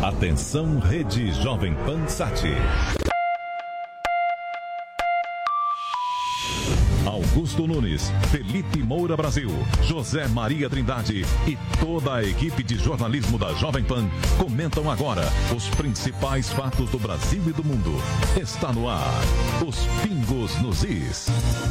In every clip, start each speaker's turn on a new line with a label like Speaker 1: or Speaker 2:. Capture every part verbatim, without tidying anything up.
Speaker 1: Atenção, Rede Jovem Pan Sat. Augusto Nunes, Felipe Moura Brasil, José Maria Trindade e toda a equipe de jornalismo da Jovem Pan comentam agora os principais fatos do Brasil e do mundo. Está no ar, os Pingos nos Is.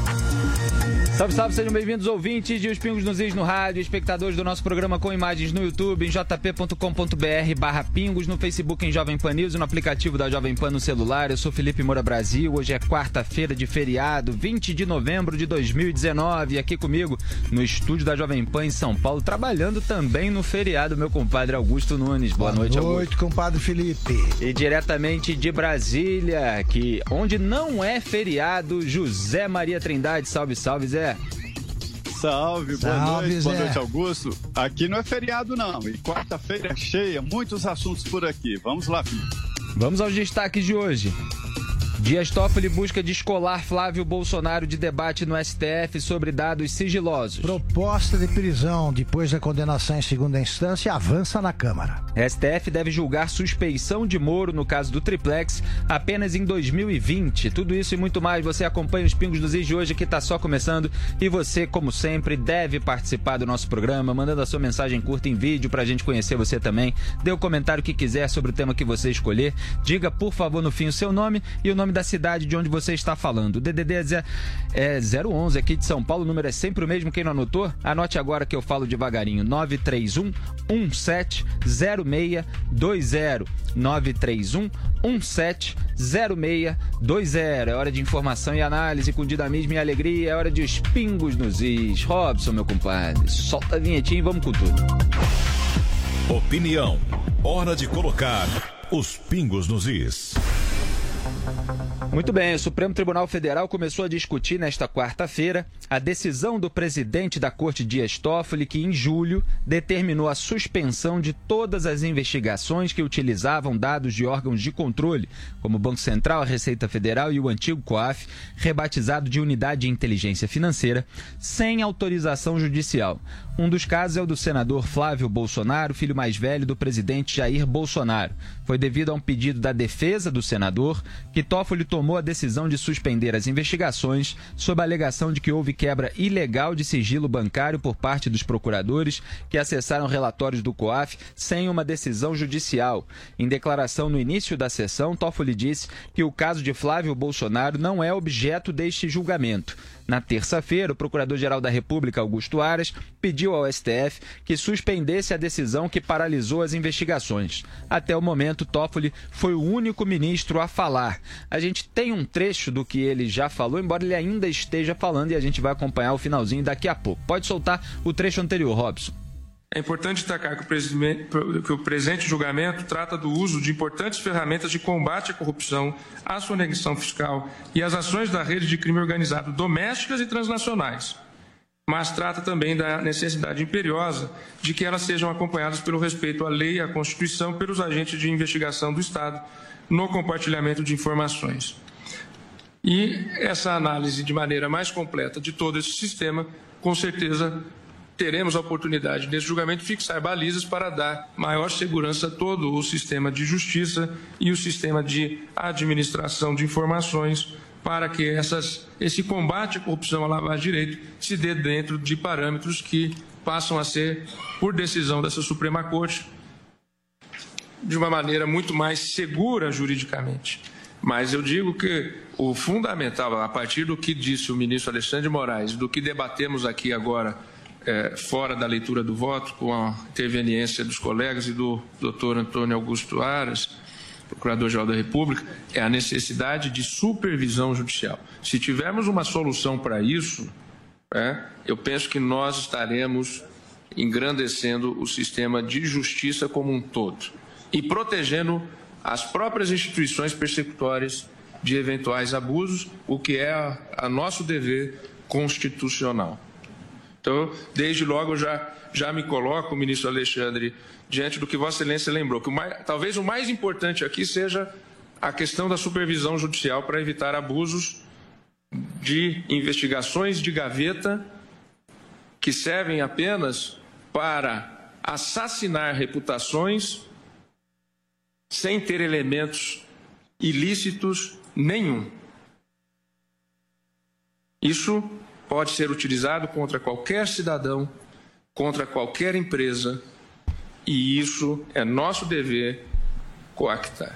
Speaker 2: Salve, salve, sejam bem-vindos ouvintes de Os Pingos nos Is no rádio, espectadores do nosso programa com imagens no YouTube, em jp.com.br barra Pingos, no Facebook em Jovem Pan News e no aplicativo da Jovem Pan no celular. Eu sou Felipe Moura Brasil, hoje é quarta-feira de feriado, vinte de novembro de dois mil e dezenove, e aqui comigo no estúdio da Jovem Pan em São Paulo, trabalhando também no feriado, meu compadre Augusto Nunes. Boa, Boa noite, Augusto.
Speaker 3: Boa noite, compadre Felipe.
Speaker 2: E diretamente de Brasília, que, onde não é feriado, José Maria Trindade. Salve, salve, Zé.
Speaker 4: Salve, boa
Speaker 3: Salve,
Speaker 4: noite,
Speaker 3: Zé.
Speaker 4: boa noite, Augusto. Aqui não é feriado, não. E quarta-feira é cheia, muitos assuntos por aqui. Vamos lá, filho.
Speaker 2: Vamos aos destaques de hoje. Dias Toffoli busca descolar Flávio Bolsonaro de debate no S T F sobre dados sigilosos.
Speaker 3: Proposta de prisão depois da condenação em segunda instância avança na Câmara.
Speaker 2: S T F deve julgar suspeição de Moro no caso do Triplex apenas em dois mil e vinte. Tudo isso e muito mais você acompanha os Pingos dos Is de hoje, que está só começando. E você, como sempre, deve participar do nosso programa, mandando a sua mensagem curta em vídeo para a gente conhecer você também. Dê o comentário que quiser sobre o tema que você escolher. Diga, por favor, no fim o seu nome e o nome da cidade de onde você está falando. O D D D é zero onze aqui de São Paulo, o número é sempre o mesmo. Quem não anotou, anote agora que eu falo devagarinho. nove três um, um sete zero seis dois zero. nove três um, um sete zero seis dois zero. É hora de informação e análise com dinamismo e alegria. É hora de Os Pingos nos Is. Robson, meu compadre, solta a vinhetinha e vamos com tudo.
Speaker 1: Opinião. Hora de colocar os Pingos nos Is.
Speaker 2: Muito bem, o Supremo Tribunal Federal começou a discutir nesta quarta-feira a decisão do presidente da Corte, Dias Toffoli, que em julho determinou a suspensão de todas as investigações que utilizavam dados de órgãos de controle, como o Banco Central, a Receita Federal e o antigo COAF, rebatizado de Unidade de Inteligência Financeira, sem autorização judicial. Um dos casos é o do senador Flávio Bolsonaro, filho mais velho do presidente Jair Bolsonaro. Foi devido a um pedido da defesa do senador que Toffoli tomou a decisão de suspender as investigações sob a alegação de que houve quebra ilegal de sigilo bancário por parte dos procuradores que acessaram relatórios do COAF sem uma decisão judicial. Em declaração no início da sessão, Toffoli disse que o caso de Flávio Bolsonaro não é objeto deste julgamento. Na terça-feira, o Procurador-Geral da República, Augusto Aras, pediu ao S T F que suspendesse a decisão que paralisou as investigações. Até o momento, Toffoli foi o único ministro a falar. A gente tem um trecho do que ele já falou, embora ele ainda esteja falando, e a gente vai acompanhar o finalzinho daqui a pouco. Pode soltar o trecho anterior, Robson.
Speaker 5: É importante destacar que o, que o presente julgamento trata do uso de importantes ferramentas de combate à corrupção, à sonegação fiscal e às ações da rede de crime organizado domésticas e transnacionais, mas trata também da necessidade imperiosa de que elas sejam acompanhadas pelo respeito à lei e à Constituição pelos agentes de investigação do Estado no compartilhamento de informações. E essa análise de maneira mais completa de todo esse sistema, com certeza teremos a oportunidade, nesse julgamento, fixar balizas para dar maior segurança a todo o sistema de justiça e o sistema de administração de informações, para que essas, esse combate à corrupção, à lavagem de direito, se dê dentro de parâmetros que passam a ser, por decisão dessa Suprema Corte, de uma maneira muito mais segura juridicamente. Mas eu digo que o fundamental, a partir do que disse o ministro Alexandre de Moraes, do que debatemos aqui agora, É, fora da leitura do voto, com a interveniência dos colegas e do doutor Antônio Augusto Aras, Procurador-Geral da República, é a necessidade de supervisão judicial. Se tivermos uma solução para isso, é, eu penso que nós estaremos engrandecendo o sistema de justiça como um todo e protegendo as próprias instituições persecutórias de eventuais abusos, o que é a, a nosso dever constitucional. Então, desde logo, eu já, já me coloco, ministro Alexandre, diante do que Vossa Excelência lembrou, que o mais, talvez o mais importante aqui seja a questão da supervisão judicial para evitar abusos de investigações de gaveta que servem apenas para assassinar reputações sem ter elementos ilícitos nenhum. Isso pode ser utilizado contra qualquer cidadão, contra qualquer empresa, e isso é nosso dever coactar.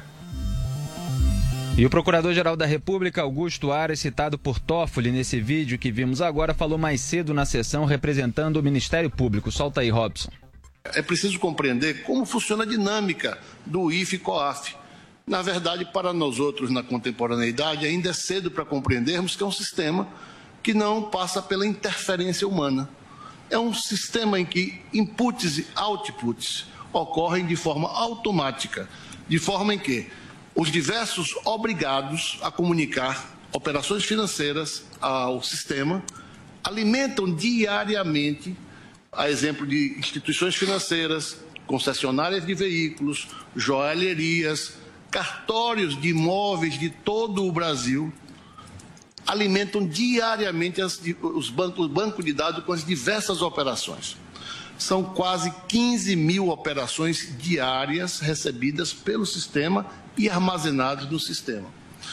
Speaker 2: E o Procurador-Geral da República, Augusto Aras, citado por Toffoli nesse vídeo que vimos agora, falou mais cedo na sessão representando o Ministério Público. Solta aí, Robson.
Speaker 6: É preciso compreender como funciona a dinâmica do I F E COAF. Na verdade, para nós outros na contemporaneidade, ainda é cedo para compreendermos que é um sistema que não passa pela interferência humana. É um sistema em que inputs e outputs ocorrem de forma automática, de forma em que os diversos obrigados a comunicar operações financeiras ao sistema alimentam diariamente, a exemplo de instituições financeiras, concessionárias de veículos, joalherias, cartórios de imóveis de todo o Brasil, alimentam diariamente as, os bancos, o banco de dados com as diversas operações. São quase quinze mil operações diárias recebidas pelo sistema e armazenadas no sistema.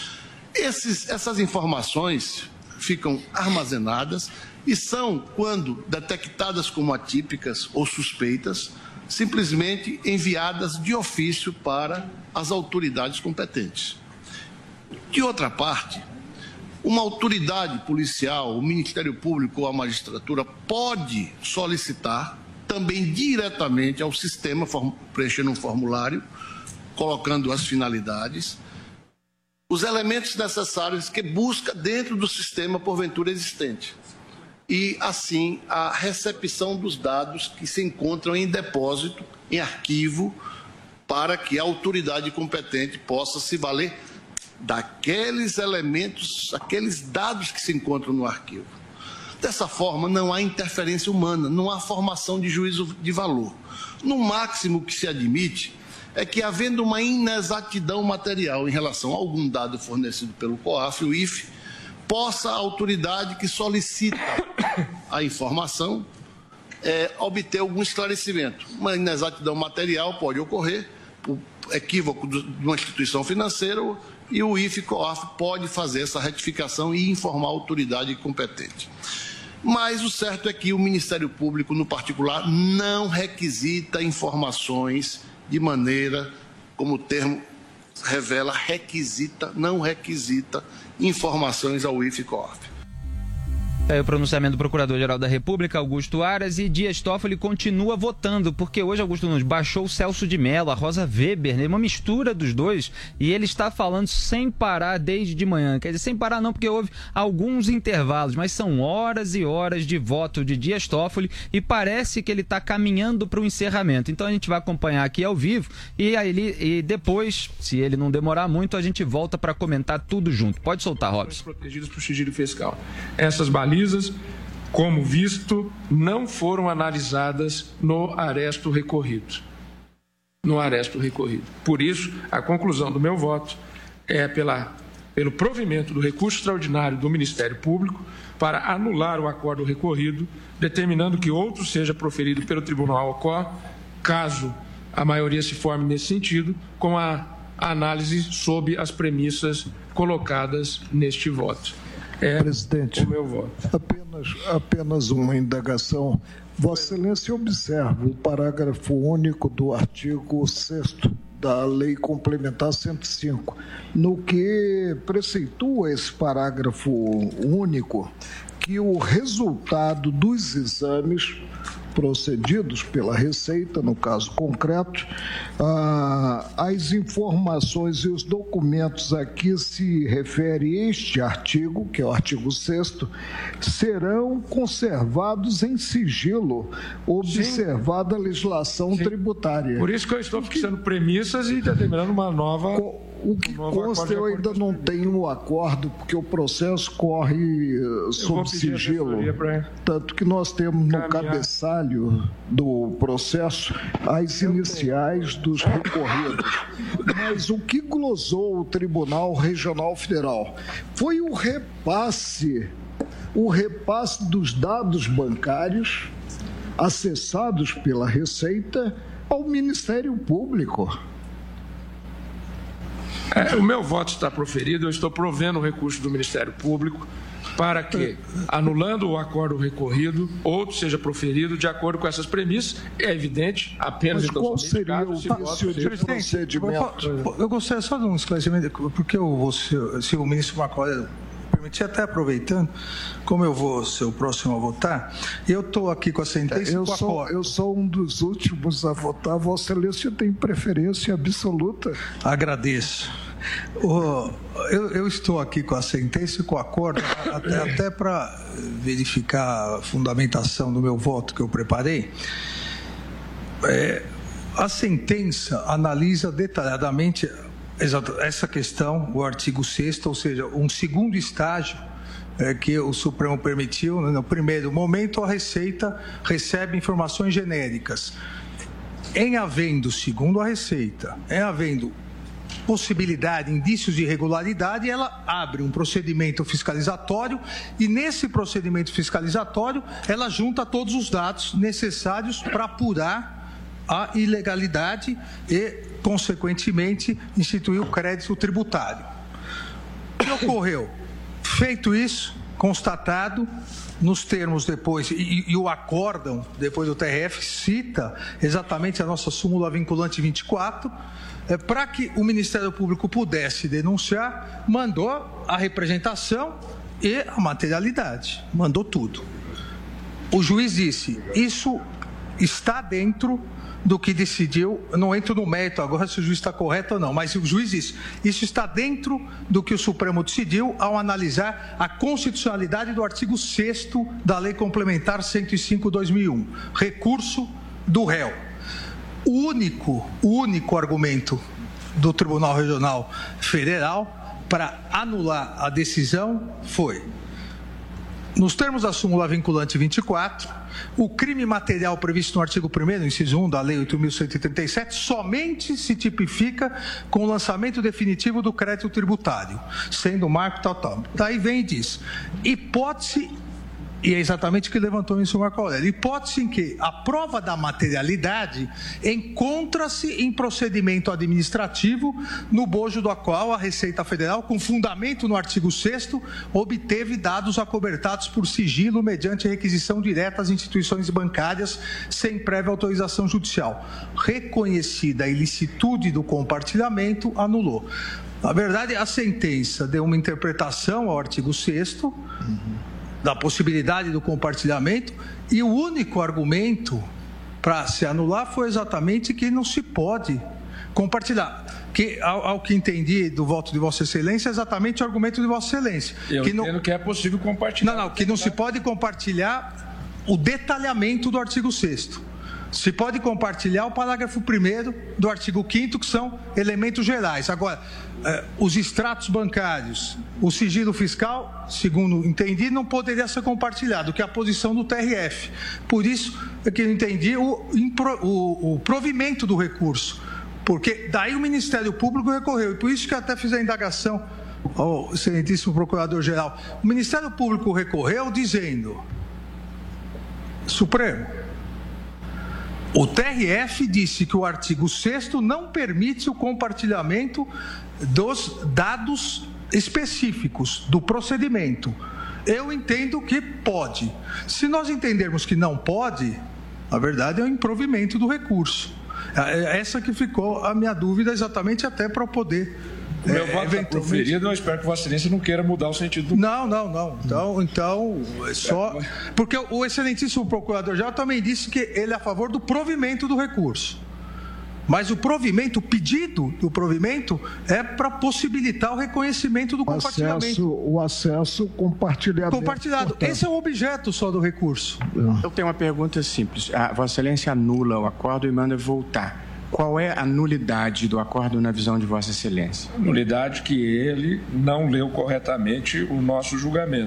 Speaker 6: Esses, essas informações ficam armazenadas e são, quando detectadas como atípicas ou suspeitas, simplesmente enviadas de ofício para as autoridades competentes. De outra parte, uma autoridade policial, o Ministério Público ou a magistratura pode solicitar também diretamente ao sistema, preenchendo um formulário, colocando as finalidades, os elementos necessários que busca dentro do sistema porventura existente. E, assim, a recepção dos dados que se encontram em depósito, em arquivo, para que a autoridade competente possa se valer daqueles elementos, aqueles dados que se encontram no arquivo. Dessa forma, não há interferência humana, não há formação de juízo de valor. No máximo que se admite é que, havendo uma inexatidão material em relação a algum dado fornecido pelo COAF, o I F E, possa a autoridade que solicita a informação é, obter algum esclarecimento. Uma inexatidão material pode ocorrer, o equívoco de uma instituição financeira, e o I F E COAF pode fazer essa retificação e informar a autoridade competente. Mas o certo é que o Ministério Público, no particular, não requisita informações de maneira, como o termo revela, requisita, não requisita informações ao I F E COAF.
Speaker 2: É o pronunciamento do Procurador-Geral da República, Augusto Aras, e Dias Toffoli continua votando, porque hoje Augusto Nunes baixou o Celso de Mello, a Rosa Weber, né? Uma mistura dos dois, e ele está falando sem parar desde de manhã. Quer dizer, sem parar não, porque houve alguns intervalos, mas são horas e horas de voto de Dias Toffoli, e parece que ele está caminhando para o encerramento. Então a gente vai acompanhar aqui ao vivo, e, aí, e depois, se ele não demorar muito, a gente volta para comentar tudo junto. Pode soltar, Robson.
Speaker 5: Protegidos por sigilo fiscal. Essas balizas, como visto, não foram analisadas no aresto recorrido. No aresto recorrido. Por isso, a conclusão do meu voto é pela, pelo provimento do recurso extraordinário do Ministério Público para anular o acordo recorrido, determinando que outro seja proferido pelo Tribunal O C O, caso a maioria se forme nesse sentido, com a análise sob as premissas colocadas neste voto. É
Speaker 7: Presidente,
Speaker 5: o meu voto.
Speaker 7: Apenas, apenas uma indagação. Vossa Excelência observa o parágrafo único do artigo sexto da Lei Complementar cento e cinco, no que preceitua esse parágrafo único que o resultado dos exames procedidos pela Receita, no caso concreto, ah, as informações e os documentos a que se refere este artigo, que é o artigo sexto, serão conservados em sigilo, observada a legislação
Speaker 5: Sim.
Speaker 7: tributária.
Speaker 5: Por isso que eu estou fixando premissas e determinando uma nova...
Speaker 7: Co O que um consta, eu ainda não tenho o acordo, porque o processo corre sob sigilo. Pra... Tanto que nós temos no cabeçalho do processo as iniciais dos recorridos. Mas o que glosou o Tribunal Regional Federal foi o repasse, o repasse dos dados bancários acessados pela Receita ao Ministério Público.
Speaker 5: É, o meu voto está proferido, eu estou provendo o recurso do Ministério Público para que, anulando o acordo recorrido, outro seja proferido de acordo com essas premissas. É evidente, apenas...
Speaker 7: Mas qual seria o vício de procedimento?
Speaker 8: Eu gostaria só de um esclarecimento, porque eu vou, se, se o ministro Marco Aurélio permitir, até aproveitando, como eu vou ser o próximo a votar, eu estou aqui com a sentença
Speaker 7: eu
Speaker 8: com a
Speaker 7: sou, eu sou um dos últimos a votar. Vossa Excelência tem preferência absoluta.
Speaker 8: Agradeço. Oh, eu, eu estou aqui com a sentença e com o acordo, até, até para verificar a fundamentação do meu voto que eu preparei. É, a sentença analisa detalhadamente essa questão, o artigo sexto, ou seja, um segundo estágio é, que o Supremo permitiu. No primeiro momento, a Receita recebe informações genéricas. Em havendo, segundo a Receita, em havendo possibilidade, indícios de irregularidade, ela abre um procedimento fiscalizatório e, nesse procedimento fiscalizatório, ela junta todos os dados necessários para apurar a ilegalidade e, consequentemente, instituir o crédito tributário. O que ocorreu? Feito isso, constatado, nos termos depois, e, e o acórdão, depois do T R F, cita exatamente a nossa súmula vinculante vinte e quatro, é, para que o Ministério Público pudesse denunciar, mandou a representação e a materialidade, mandou tudo. O juiz disse, isso está dentro do que decidiu, não entro no mérito agora se o juiz está correto ou não, mas o juiz disse, isso está dentro do que o Supremo decidiu ao analisar a constitucionalidade do artigo sexto da Lei Complementar cento e cinco barra dois mil e um, recurso do réu. O único, o único argumento do Tribunal Regional Federal para anular a decisão foi: nos termos da súmula vinculante vinte e quatro, o crime material previsto no artigo primeiro, inciso um da Lei oito mil cento e trinta e sete, somente se tipifica com o lançamento definitivo do crédito tributário, sendo o marco tal, tal. Daí vem e diz, hipótese, e é exatamente o que levantou isso o Marco Aurélio, hipótese em que a prova da materialidade encontra-se em procedimento administrativo no bojo do qual a Receita Federal, com fundamento no artigo sexto, obteve dados acobertados por sigilo mediante requisição direta às instituições bancárias sem prévia autorização judicial. Reconhecida a ilicitude do compartilhamento, anulou. Na verdade, a sentença deu uma interpretação ao artigo sexto, uhum. da possibilidade do compartilhamento, e o único argumento para se anular foi exatamente que não se pode compartilhar. Que, ao, ao que entendi do voto de Vossa Excelência, é exatamente o argumento de Vossa Excelência.
Speaker 5: Eu
Speaker 8: que
Speaker 5: entendo
Speaker 8: não,
Speaker 5: que é possível compartilhar.
Speaker 8: Não, não, que não se pode compartilhar o detalhamento do artigo sexto. Se pode compartilhar o parágrafo primeiro do artigo quinto, que são elementos gerais. Agora, eh, os extratos bancários, o sigilo fiscal, segundo entendi, não poderia ser compartilhado, que é a posição do T R F. Por isso é que eu entendi o, o, o provimento do recurso, porque daí o Ministério Público recorreu, e por isso que eu até fiz a indagação ao excelentíssimo Procurador-Geral. O Ministério Público recorreu dizendo, Supremo, o T R F disse que o artigo sexto não permite o compartilhamento dos dados específicos do procedimento. Eu entendo que pode. Se nós entendermos que não pode, a verdade é o improvimento do recurso. Essa que ficou a minha dúvida, exatamente até para poder...
Speaker 5: O meu voto está proferido, eu espero que Vossa Excelência não queira mudar o sentido do...
Speaker 8: Não, não, não. Então, então é só... Porque o excelentíssimo Procurador-Geral também disse que ele é a favor do provimento do recurso. Mas o provimento, o pedido do provimento é para possibilitar o reconhecimento do compartilhamento.
Speaker 7: Acesso, o acesso compartilhado.
Speaker 8: Compartilhado. Portanto. Esse é o objeto só do recurso.
Speaker 9: Eu tenho uma pergunta simples. A Vossa Excelência anula o acordo e manda voltar. Qual é a nulidade do acordo na visão de Vossa Excelência?
Speaker 5: Nulidade que ele não leu corretamente o nosso julgamento.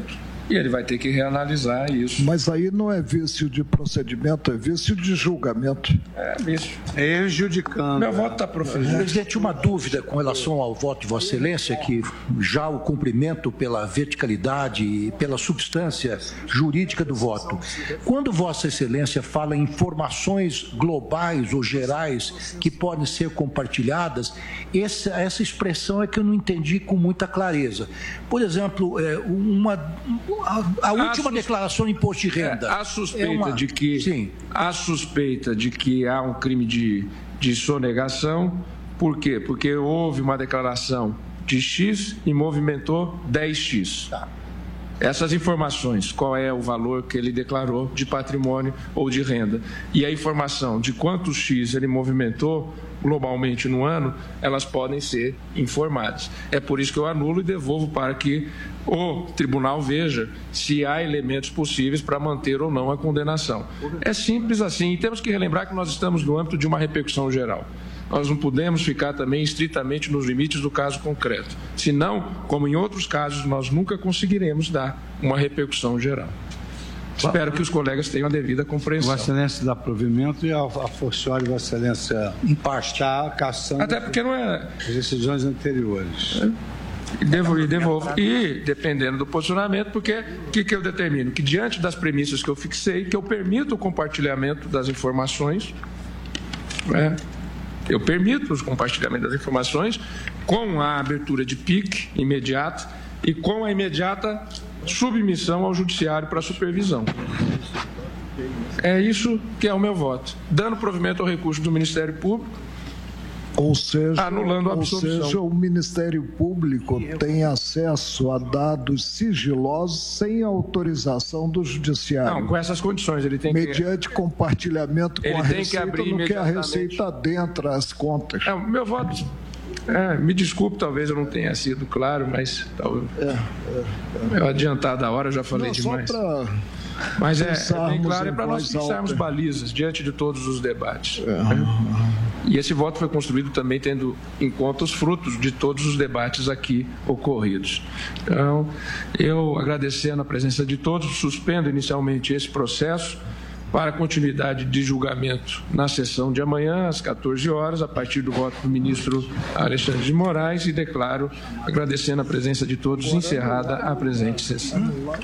Speaker 5: e ele vai ter que reanalisar isso.
Speaker 7: Mas aí não é vício de procedimento, é vício de julgamento.
Speaker 5: É vício.
Speaker 10: É prejudicando.
Speaker 5: Meu voto está proferido.
Speaker 3: Presidente, uma dúvida com relação ao voto de Vossa Excelência, que já o cumprimento pela verticalidade e pela substância jurídica do voto. Quando Vossa Excelência fala em informações globais ou gerais que podem ser compartilhadas, essa, essa expressão é que eu não entendi com muita clareza. Por exemplo, é, uma, a, a última a declaração de imposto de renda.
Speaker 5: É, a suspeita
Speaker 3: é uma...
Speaker 5: de que
Speaker 3: Sim.
Speaker 5: a suspeita de que há um crime de, de sonegação. Por quê? Porque houve uma declaração de X e movimentou dez x.
Speaker 3: Tá.
Speaker 5: Essas informações, qual é o valor que ele declarou de patrimônio ou de renda, e a informação de quantos X ele movimentou globalmente no ano, elas podem ser informadas. É por isso que eu anulo e devolvo para que o tribunal veja se há elementos possíveis para manter ou não a condenação. É simples assim, e temos que relembrar que nós estamos no âmbito de uma repercussão geral. Nós não podemos ficar também estritamente nos limites do caso concreto. Senão, como em outros casos, nós nunca conseguiremos dar uma repercussão geral. Espero que os colegas tenham a devida compreensão.
Speaker 10: Vossa Excelência dá provimento e a, a forciore Vossa Excelência está caçando
Speaker 5: Até porque não é...
Speaker 10: as decisões anteriores.
Speaker 5: E devo, e devolvo. E, dependendo do posicionamento, porque o que, que eu determino? Que diante das premissas que eu fixei, que eu permito o compartilhamento das informações, né? Eu permito o compartilhamento das informações com a abertura de P I C imediata e com a imediata submissão ao judiciário para supervisão. É isso que é o meu voto. Dando provimento ao recurso do Ministério Público,
Speaker 7: Ou seja,
Speaker 5: anulando a
Speaker 7: ou
Speaker 5: absolvição.
Speaker 7: seja, o Ministério Público tem acesso a dados sigilosos sem autorização do Judiciário.
Speaker 5: Não, com essas condições. Ele tem
Speaker 7: mediante
Speaker 5: que...
Speaker 7: compartilhamento com
Speaker 5: ele
Speaker 7: a
Speaker 5: tem
Speaker 7: Receita,
Speaker 5: que abrir
Speaker 7: no que a
Speaker 5: imediatamente.
Speaker 7: Receita adentra as contas.
Speaker 5: É, meu voto... É, me desculpe, talvez eu não tenha sido claro, mas talvez...
Speaker 7: É, é, é.
Speaker 5: Eu adiantado a hora, eu já falei
Speaker 7: não,
Speaker 5: demais.
Speaker 7: Só pra...
Speaker 5: Mas é, é bem claro, é para nós fixarmos
Speaker 7: alta.
Speaker 5: balizas diante de todos os debates.
Speaker 7: É.
Speaker 5: E esse voto foi construído também tendo em conta os frutos de todos os debates aqui ocorridos. Então, eu agradecendo a presença de todos, suspendo inicialmente esse processo para a continuidade de julgamento na sessão de amanhã, às quatorze horas, a partir do voto do ministro Alexandre de Moraes, e declaro, agradecendo a presença de todos, encerrada a presente sessão.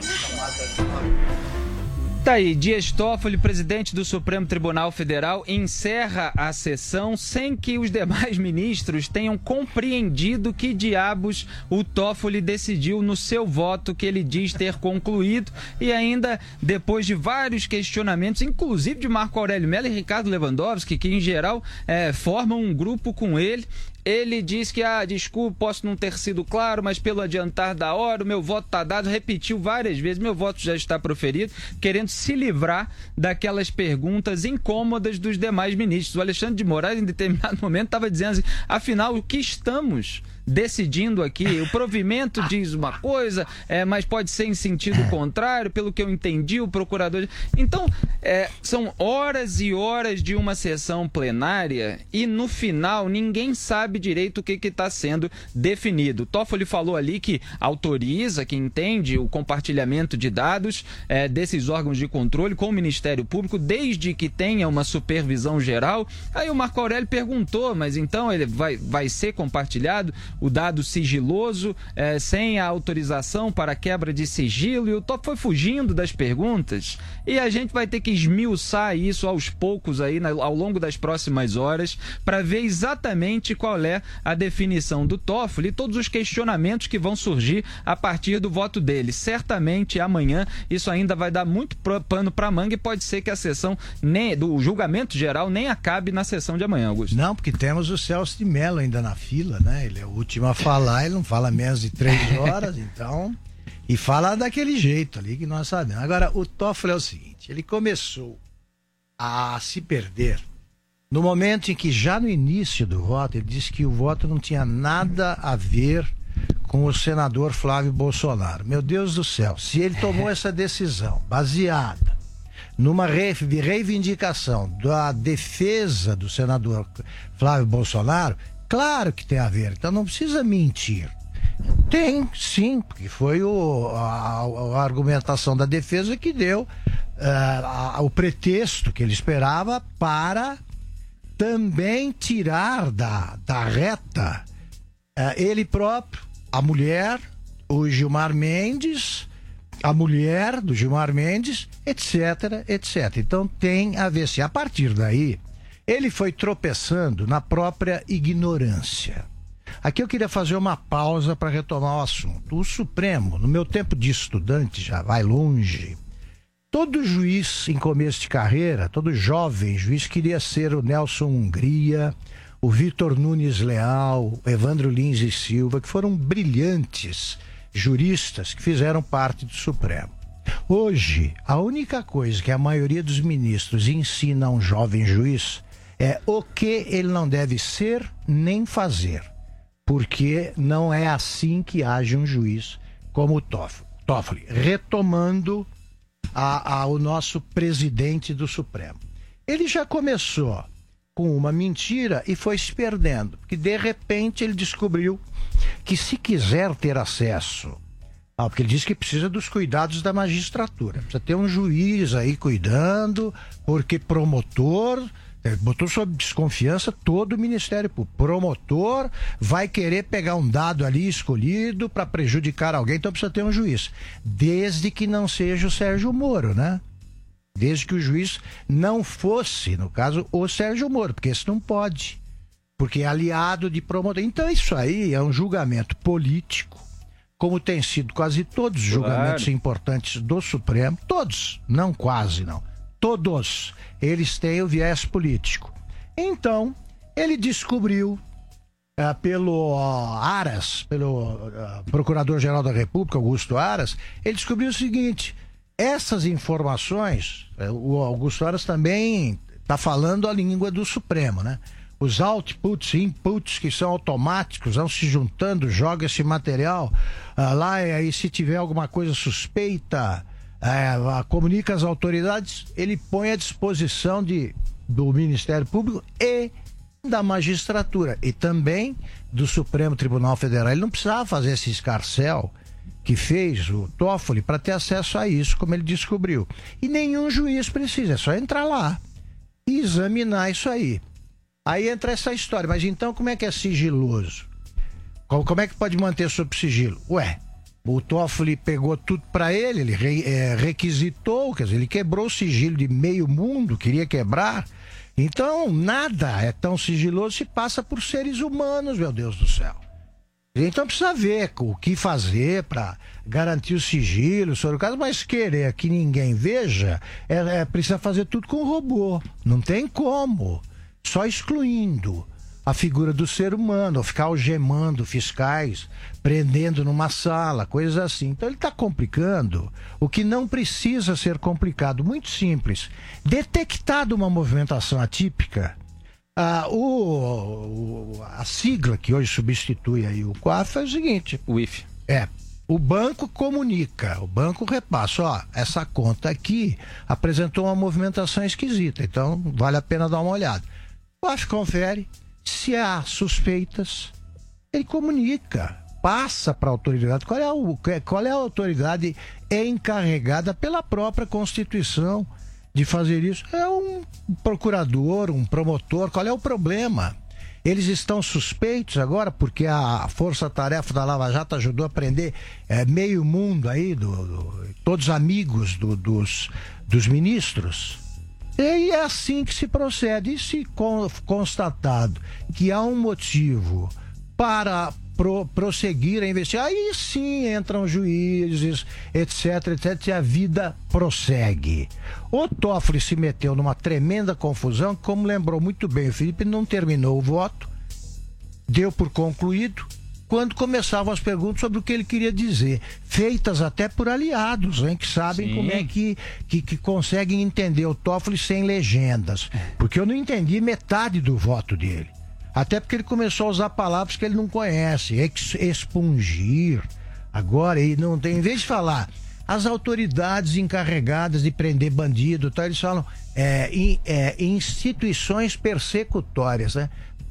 Speaker 2: Tá aí, Dias Toffoli, presidente do Supremo Tribunal Federal, encerra a sessão sem que os demais ministros tenham compreendido que diabos o Toffoli decidiu no seu voto que ele diz ter concluído, e ainda depois de vários questionamentos, inclusive de Marco Aurélio Mello e Ricardo Lewandowski, que em geral é, formam um grupo com ele. Ele diz que, ah, desculpa, posso não ter sido claro, mas pelo adiantar da hora, o meu voto está dado. Repetiu várias vezes, meu voto já está proferido, querendo se livrar daquelas perguntas incômodas dos demais ministros. O Alexandre de Moraes, em determinado momento, estava dizendo assim, afinal, o que estamos decidindo aqui? O provimento diz uma coisa, é, mas pode ser em sentido contrário, pelo que eu entendi, o procurador... Então, é, são horas e horas de uma sessão plenária e, no final, ninguém sabe direito o que está sendo definido. O Toffoli falou ali que autoriza, que entende o compartilhamento de dados é, desses órgãos de controle com o Ministério Público, desde que tenha uma supervisão geral. Aí o Marco Aurélio perguntou, mas então ele vai, vai ser compartilhado o dado sigiloso, é, sem a autorização para quebra de sigilo, e o Toffoli foi fugindo das perguntas, e a gente vai ter que esmiuçar isso aos poucos aí, na, ao longo das próximas horas, para ver exatamente qual é a definição do Toffoli e todos os questionamentos que vão surgir a partir do voto dele. Certamente amanhã isso ainda vai dar muito pano para manga, e pode ser que a sessão nem, do julgamento geral nem acabe na sessão de amanhã, Augusto.
Speaker 3: Não, porque temos o Celso de Mello ainda na fila, né? Ele é o último a falar, ele não fala menos de três horas, então... E fala daquele jeito ali que nós sabemos. Agora, o Toffoli é o seguinte, ele começou a se perder no momento em que, já no início do voto, ele disse que o voto não tinha nada a ver com o senador Flávio Bolsonaro. Meu Deus do céu, se ele tomou essa decisão baseada numa reivindicação da defesa do senador Flávio Bolsonaro, claro que tem a ver, então não precisa mentir. Tem, sim, porque foi o, a, a argumentação da defesa que deu uh, a, o pretexto que ele esperava para também tirar da, da reta uh, ele próprio, a mulher, o Gilmar Mendes, a mulher do Gilmar Mendes, etc, etcétera. Então tem a ver se a partir daí ele foi tropeçando na própria ignorância. Aqui eu queria fazer uma pausa para retomar o assunto. O Supremo, no meu tempo de estudante, já vai longe, todo juiz em começo de carreira, todo jovem juiz queria ser o Nelson Hungria, o Vitor Nunes Leal, o Evandro Lins e Silva, que foram brilhantes juristas que fizeram parte do Supremo. Hoje, a única coisa que a maioria dos ministros ensina a um jovem juiz é o que ele não deve ser nem fazer. Porque não é assim que age um juiz como o Toffoli, retomando a, a, o nosso presidente do Supremo. Ele já começou com uma mentira e foi se perdendo, porque de repente ele descobriu que se quiser ter acesso, ah, porque ele disse que precisa dos cuidados da magistratura, precisa ter um juiz aí cuidando, porque promotor... botou sob desconfiança todo o Ministério Público. Promotor vai querer pegar um dado ali escolhido para prejudicar alguém, então precisa ter um juiz. Desde que não seja o Sérgio Moro, né? Desde que o juiz não fosse, no caso, o Sérgio Moro, porque esse não pode. Porque é aliado de promotor. Então isso aí é um julgamento político, como tem sido quase todos os julgamentos claro. importantes do Supremo. Todos, não quase não. Todos eles têm o viés político. Então, ele descobriu uh, pelo uh, Aras, pelo uh, Procurador-Geral da República, Augusto Aras, ele descobriu o seguinte: essas informações, uh, o Augusto Aras também está falando a língua do Supremo, né? Os outputs e inputs que são automáticos, vão se juntando, joga esse material uh, lá, e aí se tiver alguma coisa suspeita... É, comunica às autoridades, ele põe à disposição de, do Ministério Público e da magistratura e também do Supremo Tribunal Federal. Ele não precisava fazer esse escarcéu que fez o Toffoli para ter acesso a isso, como ele descobriu. E nenhum juiz precisa, é só entrar lá e examinar isso aí. Aí entra essa história, mas então como é que é sigiloso? Como, como é que pode manter sob sigilo? Ué, o Toffoli pegou tudo para ele, ele re, é, requisitou, quer dizer, ele quebrou o sigilo de meio mundo, queria quebrar. Então, nada é tão sigiloso se passa por seres humanos, meu Deus do céu. Então precisa ver o que fazer para garantir o sigilo sobre o caso, mas querer que ninguém veja, é, é, precisa fazer tudo com robô. Não tem como, só excluindo a figura do ser humano, ou ficar algemando fiscais, prendendo numa sala, coisas assim. Então ele está complicando o que não precisa ser complicado, muito simples. Detectada uma movimentação atípica, ah, o, o, a sigla que hoje substitui aí o C O A F é o seguinte:
Speaker 2: o I F.
Speaker 3: É, o banco comunica, o banco repassa, ó, essa conta aqui apresentou uma movimentação esquisita, então vale a pena dar uma olhada. O C O A F confere. Se há suspeitas, ele comunica, passa para a autoridade. Qual é a, qual é a autoridade encarregada pela própria Constituição de fazer isso? É um procurador, um promotor. Qual é o problema? Eles estão suspeitos agora porque a força-tarefa da Lava Jato ajudou a prender é, meio mundo aí, do, do, todos amigos do, dos, dos ministros. E é assim que se procede. E se constatado que há um motivo para pro, prosseguir a investigar, aí sim entram juízes, etc, etc, e a vida prossegue. O Toffoli se meteu numa tremenda confusão, como lembrou muito bem o Felipe, não terminou o voto, deu por concluído, quando começavam as perguntas sobre o que ele queria dizer, feitas até por aliados, hein, que sabem Sim. como é que, que, que conseguem entender o Toffoli sem legendas, porque eu não entendi metade do voto dele, até porque ele começou a usar palavras que ele não conhece, ex, expungir, agora, e não tem, em vez de falar as autoridades encarregadas de prender bandido, tá, eles falam é, in, é, instituições persecutórias, né?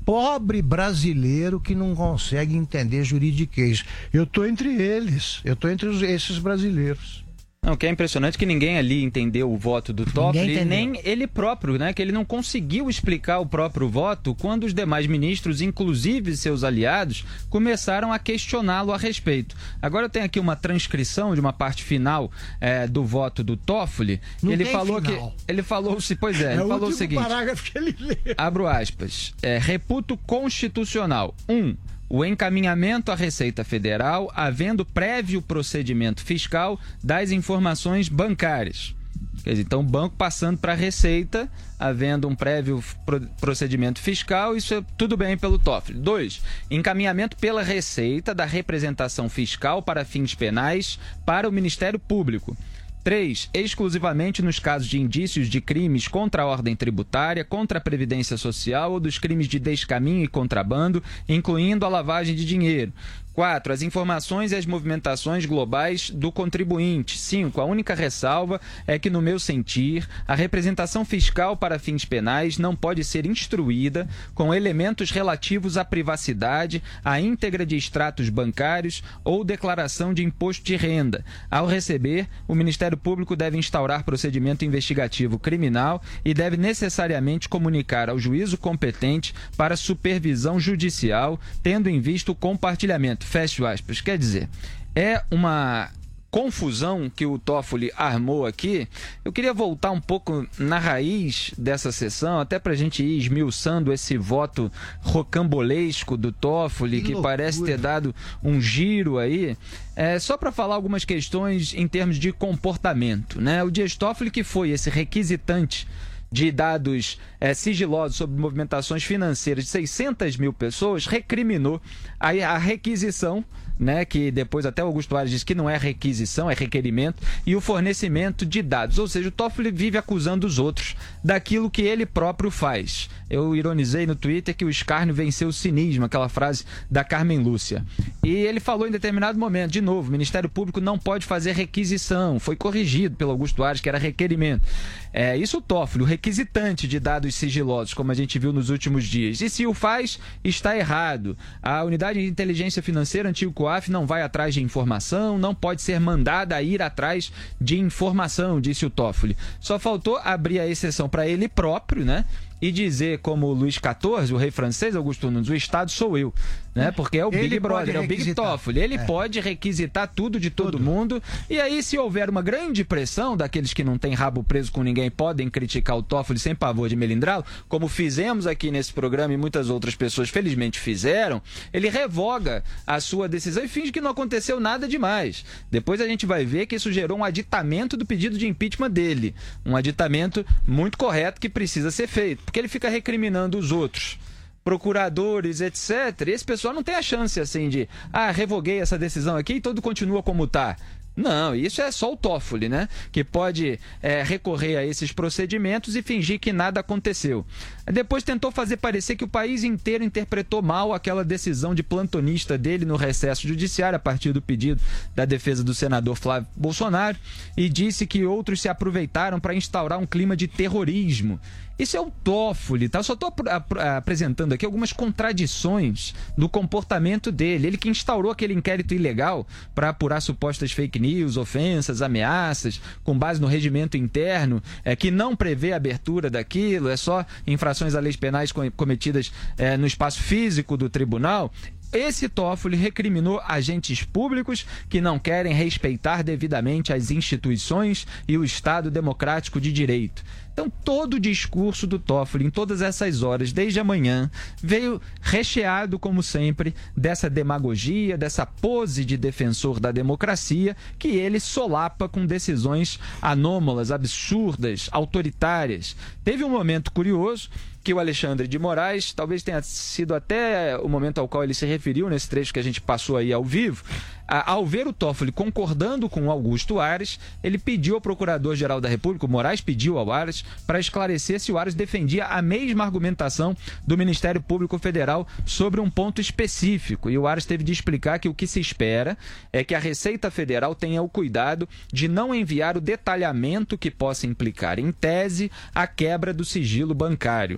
Speaker 3: pobre brasileiro que não consegue entender juridiquês. Eu estou entre eles, eu estou entre os, esses brasileiros.
Speaker 2: Não, o que é impressionante é que ninguém ali entendeu o voto do Toffoli, nem ele próprio, né? Que ele não conseguiu explicar o próprio voto quando os demais ministros, inclusive seus aliados, começaram a questioná-lo a respeito. Agora eu tenho aqui uma transcrição de uma parte final é, do voto do Toffoli.
Speaker 3: Não
Speaker 2: ele
Speaker 3: tem
Speaker 2: falou
Speaker 3: final.
Speaker 2: que ele falou se pois é,
Speaker 3: É
Speaker 2: ele
Speaker 3: o
Speaker 2: falou o
Speaker 3: último
Speaker 2: seguinte.
Speaker 3: parágrafo que ele leu.
Speaker 2: Abro aspas. É, reputo constitucional. Um. O encaminhamento à Receita Federal, havendo prévio procedimento fiscal das informações bancárias. Quer dizer, então o banco passando para a Receita, havendo um prévio pro- procedimento fiscal, isso é tudo bem pelo Toffoli. Dois, encaminhamento pela Receita da representação fiscal para fins penais para o Ministério Público. três. Exclusivamente nos casos de indícios de crimes contra a ordem tributária, contra a Previdência Social ou dos crimes de descaminho e contrabando, incluindo a lavagem de dinheiro. quatro. As informações e as movimentações globais do contribuinte. cinco. A única ressalva é que, no meu sentir, a representação fiscal para fins penais não pode ser instruída com elementos relativos à privacidade, à íntegra de extratos bancários ou declaração de imposto de renda. Ao receber, o Ministério Público deve instaurar procedimento investigativo criminal e deve necessariamente comunicar ao juízo competente para supervisão judicial, tendo em vista o compartilhamento. Fecho aspas. Quer dizer, é uma confusão que o Toffoli armou aqui. Eu queria voltar um pouco na raiz dessa sessão, até para a gente ir esmiuçando esse voto rocambolesco do Toffoli, que, que parece ter dado um giro aí. É, só para falar algumas questões em termos de comportamento, né? O Dias Toffoli, que foi esse requisitante de dados é, sigilosos sobre movimentações financeiras de seiscentas mil pessoas, recriminou a, a requisição, né, que depois até o Augusto Aras disse que não é requisição, é requerimento, e o fornecimento de dados. Ou seja, o Toffoli vive acusando os outros daquilo que ele próprio faz. Eu ironizei no Twitter que o escárnio venceu o cinismo, aquela frase da Carmen Lúcia. E ele falou em determinado momento, de novo, o Ministério Público não pode fazer requisição. Foi corrigido pelo Augusto Aras, que era requerimento. É, isso o Toffoli, o requisitante de dados sigilosos, como a gente viu nos últimos dias. E se o faz, está errado. A Unidade de Inteligência Financeira, antigo COAF, não vai atrás de informação, não pode ser mandada a ir atrás de informação, disse o Toffoli. Só faltou abrir a exceção para ele próprio, né? E dizer, como o Luís quatorze, o rei francês, Augusto Nunes, o Estado sou eu, né? Porque é o Big Brother, é o Big Toffoli. Ele é. pode requisitar tudo de todo tudo. mundo. E aí, se houver uma grande pressão daqueles que não têm rabo preso com ninguém, podem criticar o Toffoli sem pavor de melindrá-lo, como fizemos aqui nesse programa e muitas outras pessoas felizmente fizeram, ele revoga a sua decisão e finge que não aconteceu nada demais. Depois a gente vai ver que isso gerou um aditamento do pedido de impeachment dele. Um aditamento muito correto que precisa ser feito. Porque ele fica recriminando os outros, procuradores, etcétera. E esse pessoal não tem a chance, assim, de ah, revoguei essa decisão aqui e tudo continua como está. Não, isso é só o Toffoli, né? Que pode é, recorrer a esses procedimentos e fingir que nada aconteceu. Depois tentou fazer parecer que o país inteiro interpretou mal aquela decisão de plantonista dele no recesso judiciário, a partir do pedido da defesa do senador Flávio Bolsonaro, e disse que outros se aproveitaram para instaurar um clima de terrorismo. Isso é o Toffoli, tá? Eu só estou ap ap apresentando aqui algumas contradições do comportamento dele. Ele que instaurou aquele inquérito ilegal para apurar supostas fake news, ofensas, ameaças, com base no regimento interno, é, que não prevê a abertura daquilo, é só infrações a leis penais cometidas é, no espaço físico do tribunal. Esse Toffoli recriminou agentes públicos que não querem respeitar devidamente as instituições e o Estado democrático de direito. Então, todo o discurso do Toffoli, em todas essas horas, desde amanhã, veio recheado, como sempre, dessa demagogia, dessa pose de defensor da democracia, que ele solapa com decisões anômalas, absurdas, autoritárias. Teve um momento curioso que o Alexandre de Moraes, talvez tenha sido até o momento ao qual ele se referiu nesse trecho que a gente passou aí ao vivo, ao ver o Toffoli concordando com o Augusto Aras, ele pediu ao Procurador-Geral da República, o Moraes pediu ao Aras, para esclarecer se o Aras defendia a mesma argumentação do Ministério Público Federal sobre um ponto específico. E o Aras teve de explicar que o que se espera é que a Receita Federal tenha o cuidado de não enviar o detalhamento que possa implicar, em tese, a quebra do sigilo bancário.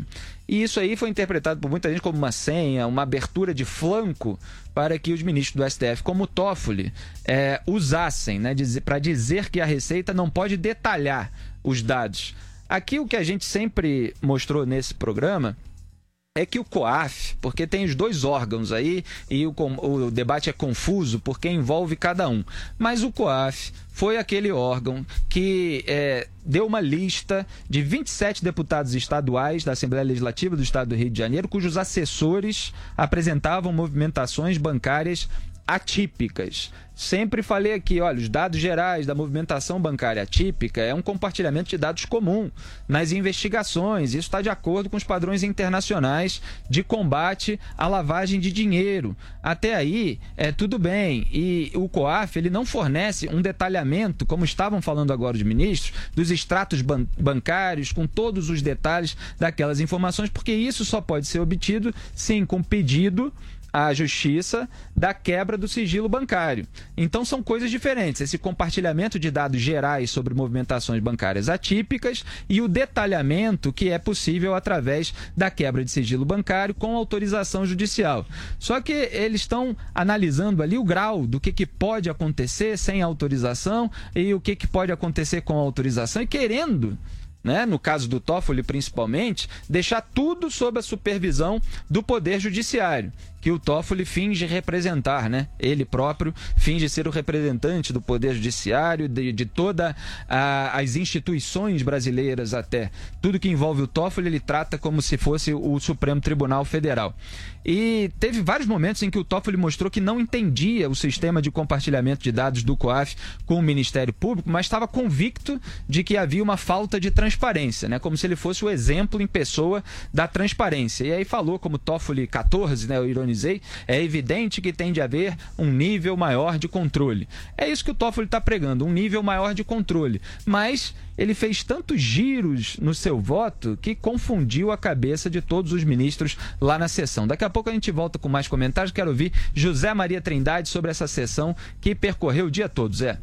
Speaker 2: E isso aí foi interpretado por muita gente como uma senha, uma abertura de flanco para que os ministros do S T F, como o Toffoli, é, usassem, né, para dizer que a Receita não pode detalhar os dados. Aqui o que a gente sempre mostrou nesse programa é que o COAF, porque tem os dois órgãos aí e o, o debate é confuso porque envolve cada um, mas o COAF foi aquele órgão que é, deu uma lista de vinte e sete deputados estaduais da Assembleia Legislativa do Estado do Rio de Janeiro, cujos assessores apresentavam movimentações bancárias atípicas. Sempre falei aqui, olha, os dados gerais da movimentação bancária atípica é um compartilhamento de dados comum nas investigações. Isso está de acordo com os padrões internacionais de combate à lavagem de dinheiro. Até aí, é tudo bem. E o COAF, ele não fornece um detalhamento, como estavam falando agora os ministros, dos extratos ban- bancários, com todos os detalhes daquelas informações, porque isso só pode ser obtido, sim, com pedido à Justiça da quebra do sigilo bancário. Então são coisas diferentes, esse compartilhamento de dados gerais sobre movimentações bancárias atípicas e o detalhamento que é possível através da quebra de sigilo bancário com autorização judicial. Só que eles estão analisando ali o grau do que, que pode acontecer sem autorização e o que, que pode acontecer com autorização e querendo, né, no caso do Toffoli principalmente, deixar tudo sob a supervisão do Poder Judiciário, que o Toffoli finge representar, né? Ele próprio finge ser o representante do Poder Judiciário, de, de todas as instituições brasileiras até. Tudo que envolve o Toffoli ele trata como se fosse o Supremo Tribunal Federal. E teve vários momentos em que o Toffoli mostrou que não entendia o sistema de compartilhamento de dados do COAF com o Ministério Público, mas estava convicto de que havia uma falta de transparência, né? Como se ele fosse o exemplo em pessoa da transparência. E aí falou como Toffoli quatorze, né? Eu ironizei, é evidente que tem de haver um nível maior de controle. É isso que o Toffoli está pregando, um nível maior de controle. Mas ele fez tantos giros no seu voto que confundiu a cabeça de todos os ministros lá na sessão. Daqui a pouco a gente volta com mais comentários. Quero ouvir José Maria Trindade sobre essa sessão que percorreu o dia todo, Zé.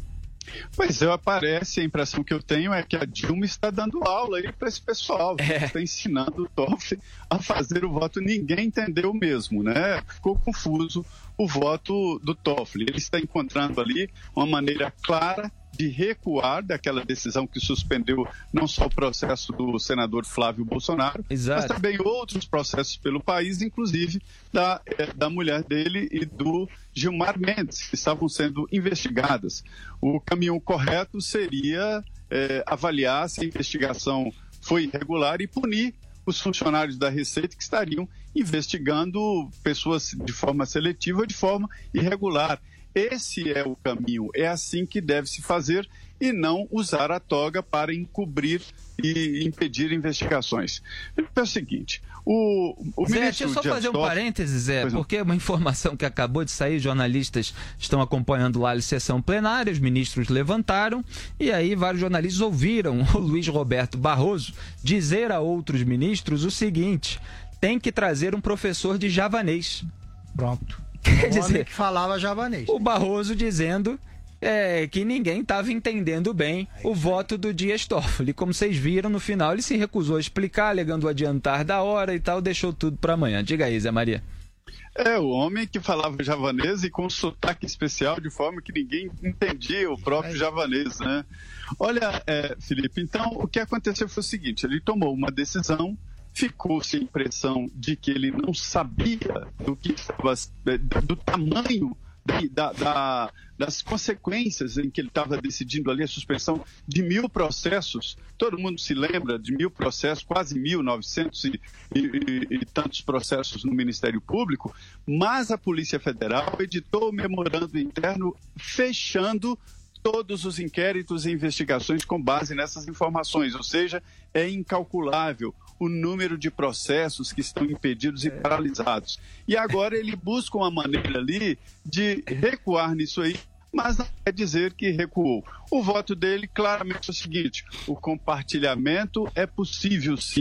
Speaker 4: Pois é, parece, a impressão que eu tenho é que a Dilma está dando aula aí para esse pessoal, é. está ensinando o Toffoli a fazer o voto. Ninguém entendeu mesmo, né? Ficou confuso o voto do Toffoli. Ele está encontrando ali uma maneira clara de recuar daquela decisão que suspendeu não só o processo do senador Flávio Bolsonaro, Exato. mas também outros processos pelo país, inclusive da, da mulher dele e do Gilmar Mendes, que estavam sendo investigadas. O caminho correto seria é, avaliar se a investigação foi irregular e punir os funcionários da Receita que estariam investigando pessoas de forma seletiva ou de forma irregular. Esse é o caminho, é assim que deve se fazer e não usar a toga para encobrir e impedir investigações. É o seguinte, o, o
Speaker 2: Zé,
Speaker 4: ministro
Speaker 2: deixa eu só
Speaker 4: Dias
Speaker 2: fazer um
Speaker 4: Toffoli...
Speaker 2: parênteses, Zé,
Speaker 4: pois
Speaker 2: porque é uma informação que acabou de sair, jornalistas estão acompanhando lá a sessão plenária, os ministros levantaram, e aí vários jornalistas ouviram o Luiz Roberto Barroso dizer a outros ministros o seguinte: tem que trazer um professor de javanês.
Speaker 3: Pronto.
Speaker 2: Quer
Speaker 3: o
Speaker 2: dizer,
Speaker 3: homem que falava javanês.
Speaker 2: O Barroso dizendo é, que ninguém estava entendendo bem o voto do Dias Toffoli. Como vocês viram, no final ele se recusou a explicar, alegando o adiantar da hora e tal, deixou tudo para amanhã. Diga aí, Zé Maria.
Speaker 4: É, o homem que falava javanês e com sotaque especial, de forma que ninguém entendia o próprio javanês, né? Olha, é, Felipe, então o que aconteceu foi o seguinte: ele tomou uma decisão, ficou-se a impressão de que ele não sabia do que estava, do tamanho da, da, das consequências em que ele estava decidindo ali a suspensão de mil processos. Todo mundo se lembra de mil processos, quase mil, novecentos e, e, e tantos processos no Ministério Público, mas a Polícia Federal editou o memorando interno fechando todos os inquéritos e investigações com base nessas informações, ou seja, é incalculável o número de processos que estão impedidos e paralisados. E agora ele busca uma maneira ali de recuar nisso aí, mas não quer dizer que recuou. O voto dele claramente é o seguinte: o compartilhamento é possível sim.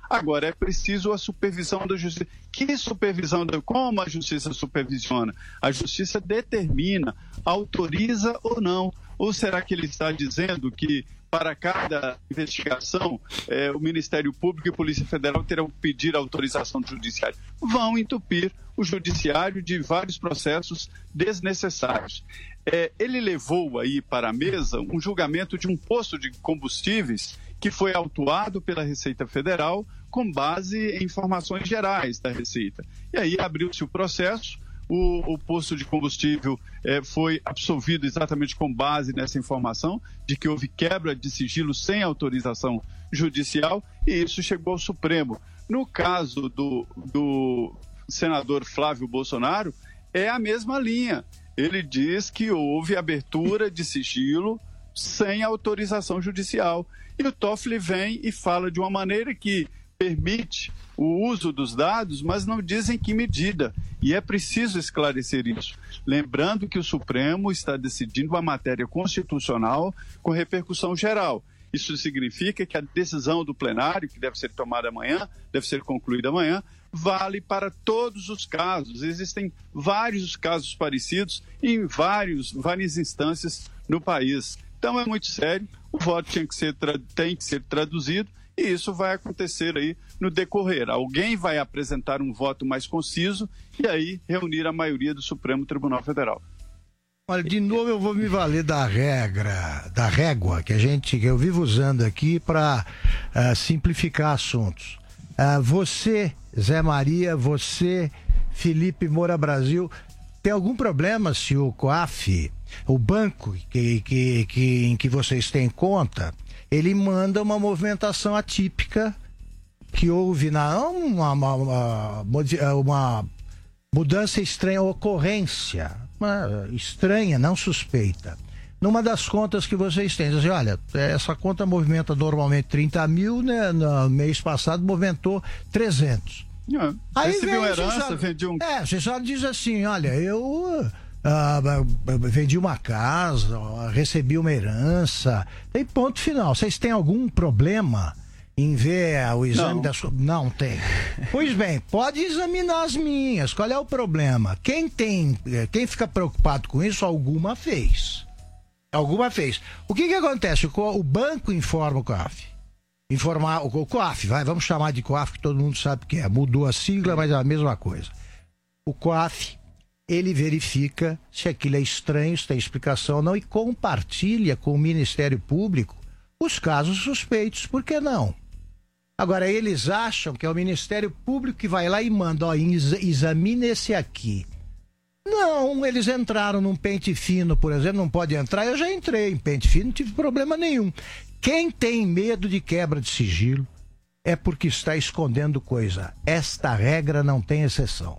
Speaker 4: Agora, é preciso a supervisão da justiça. Que supervisão? Da... Como a justiça supervisiona? A justiça determina, autoriza ou não. Ou será que ele está dizendo que para cada investigação eh, o Ministério Público e a Polícia Federal terão que pedir autorização do Judiciário? Vão entupir o Judiciário de vários processos desnecessários. Eh, ele levou aí para a mesa um julgamento de um posto de combustíveis que foi autuado pela Receita Federal com base em informações gerais da Receita. E aí abriu-se o processo. O, o posto de combustível eh, foi absolvido exatamente com base nessa informação de que houve quebra de sigilo sem autorização judicial, e isso chegou ao Supremo. No caso do, do senador Flávio Bolsonaro, é a mesma linha. Ele diz que houve abertura de sigilo sem autorização judicial. E o Toffoli vem e fala de uma maneira que permite o uso dos dados, mas não diz em que medida. E é preciso esclarecer isso. Lembrando que o Supremo está decidindo uma matéria constitucional com repercussão geral. Isso significa que a decisão do plenário, que deve ser tomada amanhã, deve ser concluída amanhã, vale para todos os casos. Existem vários casos parecidos em vários, várias instâncias no país. Então é muito sério, o voto tinha que ser, tem que ser traduzido, e isso vai acontecer aí no decorrer. Alguém vai apresentar um voto mais conciso e aí reunir a maioria do Supremo Tribunal Federal.
Speaker 3: Olha, de novo eu vou me valer da regra, da régua que a gente, que eu vivo usando aqui para uh, simplificar assuntos. Uh, você, Zé Maria, você, Felipe Moura Brasil, tem algum problema se o COAF, o banco que, que, que, em que vocês têm conta, ele manda uma movimentação atípica que houve na uma, uma, uma, uma mudança estranha, ocorrência uma estranha, não suspeita. Numa das contas que vocês têm, dizem, olha, essa conta movimenta normalmente trinta mil, né? No mês passado movimentou trezentos.
Speaker 4: É,
Speaker 3: aí
Speaker 4: recebi
Speaker 3: vem,
Speaker 4: uma herança,
Speaker 3: só,
Speaker 4: vendi um...
Speaker 3: É, você só diz assim, olha, eu... Uh, vendi uma casa, recebi uma herança, tem ponto final. Vocês têm algum problema em ver o exame
Speaker 4: não.
Speaker 3: das... Não tem. Pois bem, pode examinar as minhas. Qual é o problema? Quem tem, quem fica preocupado com isso, alguma fez. Alguma fez. O que que acontece? O, o banco informa o COAF. Informar o, o COAF, vai, vamos chamar de COAF, que todo mundo sabe o que é. Mudou a sigla, mas é a mesma coisa. O COAF, ele verifica se aquilo é estranho, se tem explicação ou não, e compartilha com o Ministério Público os casos suspeitos. Por que não? Agora, eles acham que é o Ministério Público que vai lá e manda, ó, examine esse aqui. Não, eles entraram num pente fino, por exemplo, não pode entrar. Eu já entrei em pente fino, não tive problema nenhum. Quem tem medo de quebra de sigilo é porque está escondendo coisa. Esta regra não tem exceção.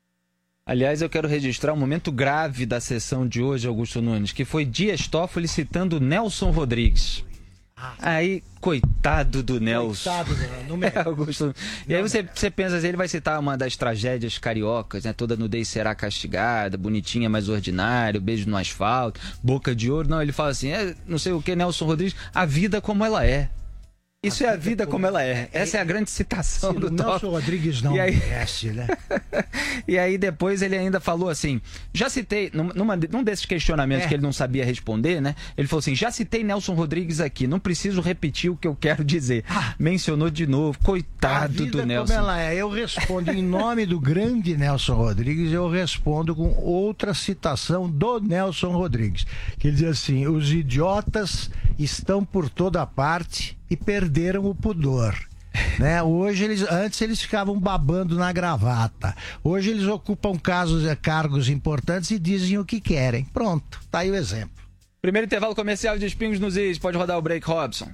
Speaker 2: Aliás, eu quero registrar um momento grave da sessão de hoje, Augusto Nunes, que foi Dias Toffoli citando Nelson Rodrigues. Aí, coitado do Nelson.
Speaker 3: Coitado do não
Speaker 2: é, Augusto. E aí você, você pensa assim, ele vai citar uma das tragédias cariocas, né? Toda nudez será castigada, bonitinha, mais ordinário, beijo no asfalto, boca de ouro. Não, ele fala assim, é, não sei o que, Nelson Rodrigues, a vida como ela é. Isso a é a vida como, como ela é. Essa é a grande citação
Speaker 3: Sim,
Speaker 2: do
Speaker 3: o Nelson Rodrigues não
Speaker 2: aí...
Speaker 3: merece, né?
Speaker 2: E aí depois ele ainda falou assim, já citei, numa, num desses questionamentos é. que ele não sabia responder, né? Ele falou assim, já citei Nelson Rodrigues aqui, não preciso repetir o que eu quero dizer. Ah, mencionou de novo, coitado do Nelson. A vida como
Speaker 3: ela é. Eu respondo em nome do grande Nelson Rodrigues, eu respondo com outra citação do Nelson Rodrigues. Que ele diz assim, os idiotas estão por toda parte e perderam o pudor, né? Hoje eles, antes eles ficavam babando na gravata. Hoje eles ocupam casos, cargos importantes e dizem o que querem. Pronto, tá aí o exemplo.
Speaker 2: Primeiro intervalo comercial de Espinhos nos Is, pode rodar o break, Robson.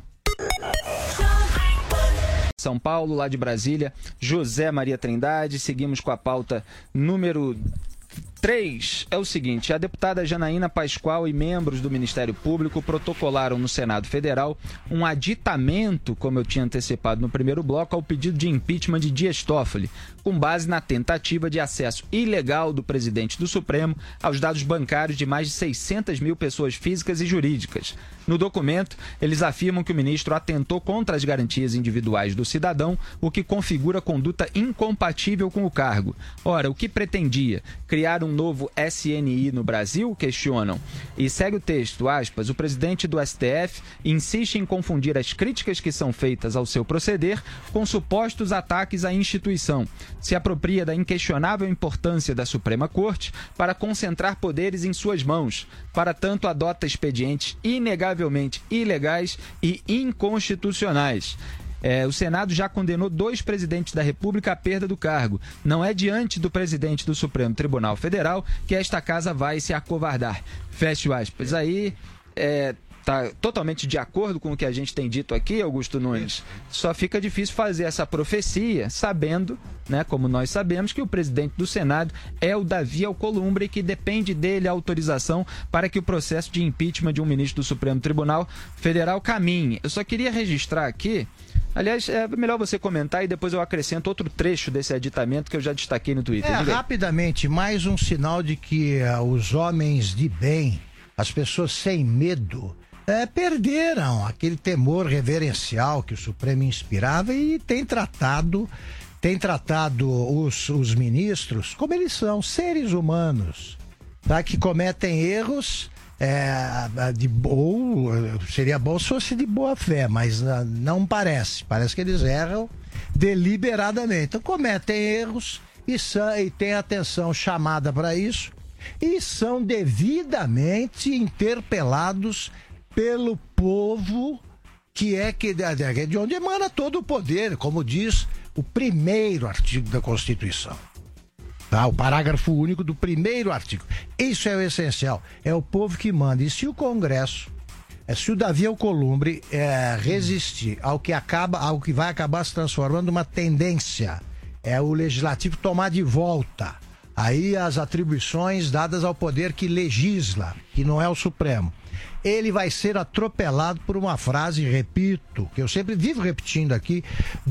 Speaker 2: São Paulo, lá de Brasília, José Maria Trindade. Seguimos com a pauta número três é o seguinte: a deputada Janaína Pascoal e membros do Ministério Público protocolaram no Senado Federal um aditamento, como eu tinha antecipado no primeiro bloco, ao pedido de impeachment de Dias Toffoli, com base na tentativa de acesso ilegal do presidente do Supremo aos dados bancários de mais de seiscentas mil pessoas físicas e jurídicas. No documento, eles afirmam que o ministro atentou contra as garantias individuais do cidadão, o que configura conduta incompatível com o cargo. Ora, o que pretendia? Criar um novo S N I no Brasil? Questionam. E segue o texto, aspas, o presidente do S T F insiste em confundir as críticas que são feitas ao seu proceder com supostos ataques à instituição. Se apropria da inquestionável importância da Suprema Corte para concentrar poderes em suas mãos. Para tanto, adota expedientes inegavelmente ilegais e inconstitucionais. É, o Senado já condenou dois presidentes da República à perda do cargo. Não é diante do presidente do Supremo Tribunal Federal que esta casa vai se acovardar. Fecha aspas. Aí é, tá totalmente de acordo com o que a gente tem dito aqui, Augusto Nunes. Só fica difícil fazer essa profecia sabendo, né, como nós sabemos, que o presidente do Senado é o Davi Alcolumbre, que depende dele a autorização para que o processo de impeachment de um ministro do Supremo Tribunal Federal caminhe. Eu só queria registrar aqui, aliás, é melhor você comentar e depois eu acrescento outro trecho desse aditamento que eu já destaquei no Twitter.
Speaker 3: É, rapidamente, mais um sinal de que uh, os homens de bem, as pessoas sem medo, é, perderam aquele temor reverencial que o Supremo inspirava e tem tratado, tem tratado os, os ministros como eles são, seres humanos, tá? Que cometem erros. É, de, ou seria bom se fosse de boa fé, mas não parece. Parece que eles erram deliberadamente. Então cometem erros e, são, e têm atenção chamada para isso e são devidamente interpelados pelo povo, que é que, de onde emana todo o poder, como diz o primeiro artigo da Constituição. Tá, o parágrafo único do primeiro artigo. Isso é o essencial. É o povo que manda. E se o Congresso, é, se o Davi Alcolumbre é, resistir ao que acaba, ao que vai acabar se transformando numa tendência, é o legislativo tomar de volta aí as atribuições dadas ao poder que legisla, que não é o Supremo, ele vai ser atropelado por uma frase, repito, que eu sempre vivo repetindo aqui,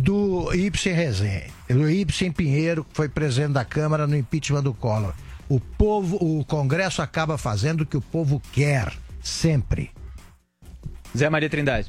Speaker 3: do Ibsen Rezende, do Ibsen Pinheiro, que foi presidente da Câmara no impeachment do Collor. O povo, o Congresso acaba fazendo o que o povo quer, sempre.
Speaker 2: Zé Maria Trindade.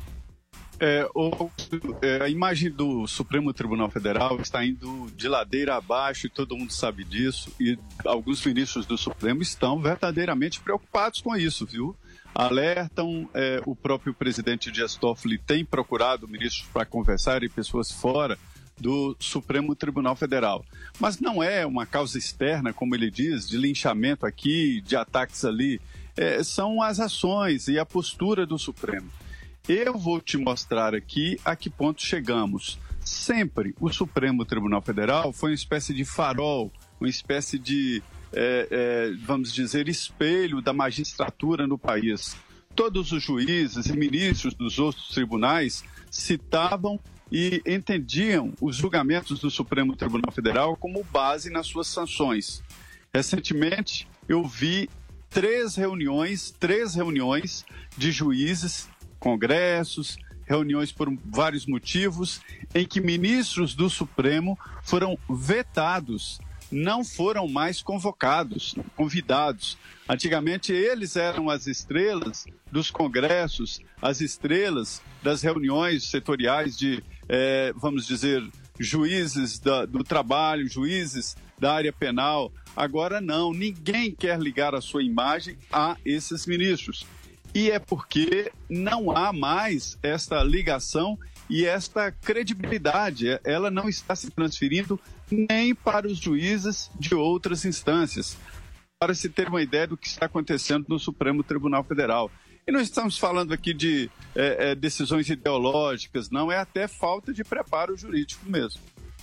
Speaker 4: É, o, é, a imagem do Supremo Tribunal Federal está indo de ladeira abaixo e todo mundo sabe disso, e alguns ministros do Supremo estão verdadeiramente preocupados com isso, viu? Alertam, é, o próprio presidente Dias Toffoli tem procurado ministros para conversar e pessoas fora do Supremo Tribunal Federal. Mas não é uma causa externa, como ele diz, de linchamento aqui, de ataques ali. É, são as ações e a postura do Supremo. Eu vou te mostrar aqui a que ponto chegamos. Sempre o Supremo Tribunal Federal foi uma espécie de farol, uma espécie de, é, é, vamos dizer, espelho da magistratura no país. Todos os juízes e ministros dos outros tribunais citavam e entendiam os julgamentos do Supremo Tribunal Federal como base nas suas sanções. Recentemente, eu vi três reuniões, três reuniões de juízes, congressos, reuniões por vários motivos, em que ministros do Supremo foram vetados, não foram mais convocados, convidados. Antigamente eles eram as estrelas dos congressos, as estrelas das reuniões setoriais de, eh, vamos dizer, juízes da, do trabalho, juízes da área penal. Agora não, ninguém quer ligar a sua imagem a esses ministros. E é porque não há mais esta ligação e esta credibilidade. Ela não está se transferindo nem para os juízes de outras instâncias, para se ter uma ideia do que está acontecendo no Supremo Tribunal Federal. E não estamos falando aqui de é, é, decisões ideológicas, não, é até falta de preparo jurídico mesmo.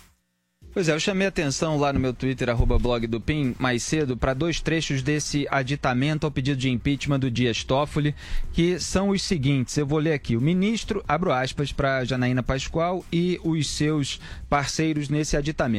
Speaker 2: Pois é, eu chamei a atenção lá no meu Twitter, arroba blog do P I N, mais cedo, para dois trechos desse aditamento ao pedido de impeachment do Dias Toffoli, que são os seguintes. Eu vou ler aqui. O ministro, abro aspas para Janaína Pascoal e os seus parceiros nesse aditamento.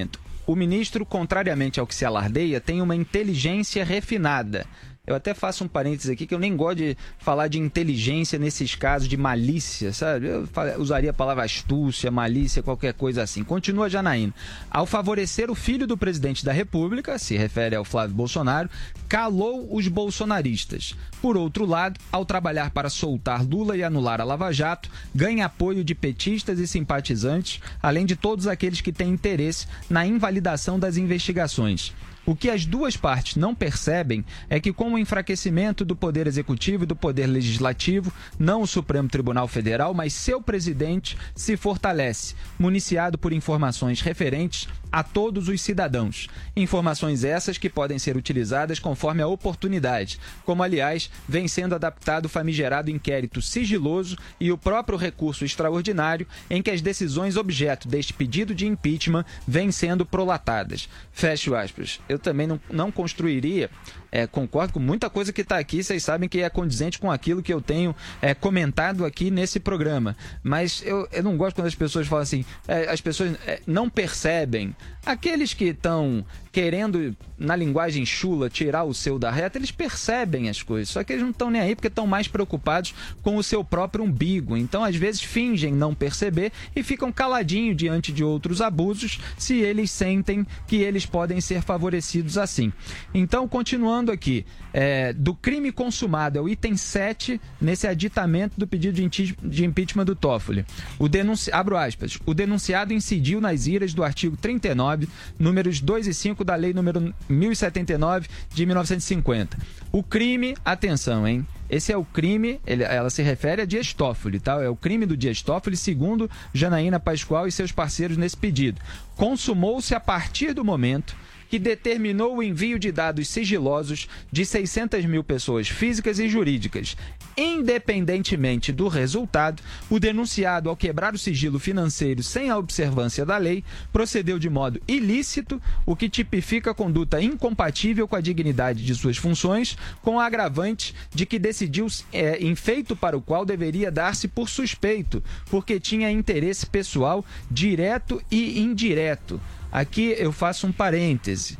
Speaker 2: o ministro, contrariamente ao que se alardeia, tem uma inteligência refinada. Eu até faço um parênteses aqui, que eu nem gosto de falar de inteligência nesses casos de malícia, sabe? Eu usaria a palavra astúcia, malícia, qualquer coisa assim. Continua Janaína. Ao favorecer o filho do presidente da República, se refere ao Flávio Bolsonaro, calou os bolsonaristas. Por outro lado, ao trabalhar para soltar Lula e anular a Lava Jato, ganha apoio de petistas e simpatizantes, além de todos aqueles que têm interesse na invalidação das investigações. O que as duas partes não percebem é que, com o enfraquecimento do Poder Executivo e do Poder Legislativo, não o Supremo Tribunal Federal, mas seu presidente se fortalece, municiado por informações referentes a todos os cidadãos. Informações essas que podem ser utilizadas conforme a oportunidade, como, aliás, vem sendo adaptado o famigerado inquérito sigiloso e o próprio recurso extraordinário em que as decisões objeto deste pedido de impeachment vêm sendo prolatadas. Fecho aspas. Eu também não, não construiria, é, concordo com muita coisa que está aqui, vocês sabem que é condizente com aquilo que eu tenho é, comentado aqui nesse programa, mas eu, eu não gosto quando as pessoas falam assim, é, as pessoas é, não percebem. Aqueles que estão querendo, na linguagem chula, tirar o seu da reta, eles percebem as coisas, só que eles não estão nem aí porque estão mais preocupados com o seu próprio umbigo. Então, às vezes, fingem não perceber e ficam caladinhos diante de outros abusos se eles sentem que eles podem ser favorecidos assim. Então, continuando aqui, é, do crime consumado, é o item sete nesse aditamento do pedido de, de impeachment do Toffoli. O denunci... Abro aspas. O denunciado incidiu nas iras do artigo trinta e nove, números dois e cinco da lei número mil e setenta e nove de mil novecentos e cinquenta. O crime, atenção, hein? Esse é o crime, ele, ela se refere a Dias Toffoli, tá? É o crime do Dias Toffoli, segundo Janaína Pascoal e seus parceiros nesse pedido. Consumou-se a partir do momento que determinou o envio de dados sigilosos de seiscentas mil pessoas físicas e jurídicas. Independentemente do resultado, o denunciado, ao quebrar o sigilo financeiro sem a observância da lei, procedeu de modo ilícito, o que tipifica a conduta incompatível com a dignidade de suas funções, com a agravante de que decidiu é, em feito para o qual deveria dar-se por suspeito, porque tinha interesse pessoal direto e indireto. Aqui eu faço um parêntese.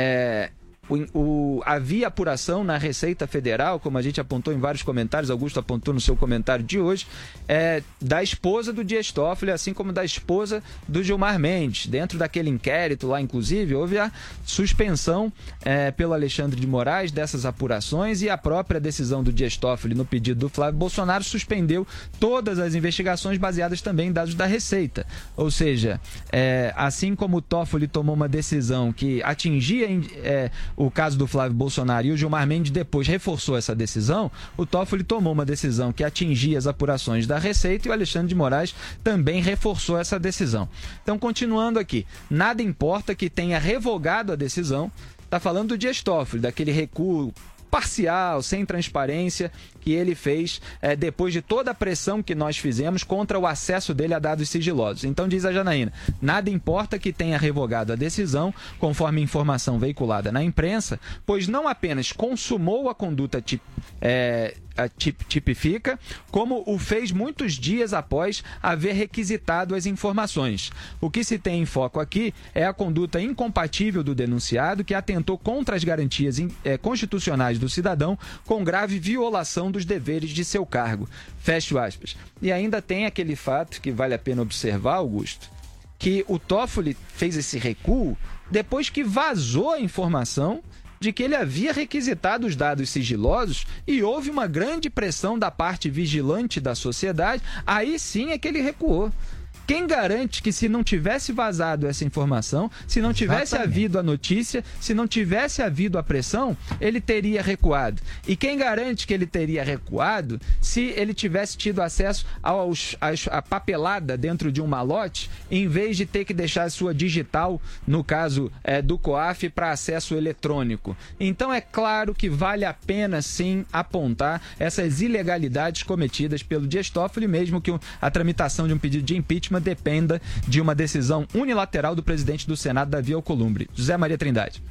Speaker 2: É, o, o, havia apuração na Receita Federal, como a gente apontou em vários comentários, Augusto apontou no seu comentário de hoje, é, da esposa do Dias Toffoli, assim como da esposa do Gilmar Mendes. Dentro daquele inquérito lá, inclusive, houve a suspensão é, pelo Alexandre de Moraes dessas apurações e a própria decisão do Dias Toffoli no pedido do Flávio Bolsonaro suspendeu todas as investigações baseadas também em dados da Receita. Ou seja, é, assim como o Toffoli tomou uma decisão que atingia é, o caso do Flávio Bolsonaro e o Gilmar Mendes depois reforçou essa decisão, o Toffoli tomou uma decisão que atingia as apurações da Receita e o Alexandre de Moraes também reforçou essa decisão. Então, continuando aqui, nada importa que tenha revogado a decisão, está falando do Dias Toffoli, daquele recuo parcial, sem transparência, que ele fez é, depois de toda a pressão que nós fizemos contra o acesso dele a dados sigilosos. Então, diz a Janaína, nada importa que tenha revogado a decisão, conforme informação veiculada na imprensa, pois não apenas consumou a conduta tip, é, a tip, tipifica, como o fez muitos dias após haver requisitado as informações. O que se tem em foco aqui é a conduta incompatível do denunciado, que atentou contra as garantias é, constitucionais do cidadão com grave violação dos deveres de seu cargo. Fecho aspas. E ainda tem aquele fato que vale a pena observar, Augusto, que o Toffoli fez esse recuo depois que vazou a informação de que ele havia requisitado os dados sigilosos e houve uma grande pressão da parte vigilante da sociedade, aí sim é que ele recuou. Quem garante que se não tivesse vazado essa informação, se não tivesse Exatamente. havido a notícia, se não tivesse havido a pressão, ele teria recuado? E quem garante que ele teria recuado se ele tivesse tido acesso aos, aos, à papelada dentro de um malote, em vez de ter que deixar a sua digital, no caso é, do COAF, para acesso eletrônico? Então é claro que vale a pena sim apontar essas ilegalidades cometidas pelo Dias Toffoli, mesmo que a tramitação de um pedido de impeachment dependa de uma decisão unilateral do presidente do Senado, Davi Alcolumbre. José Maria Trindade.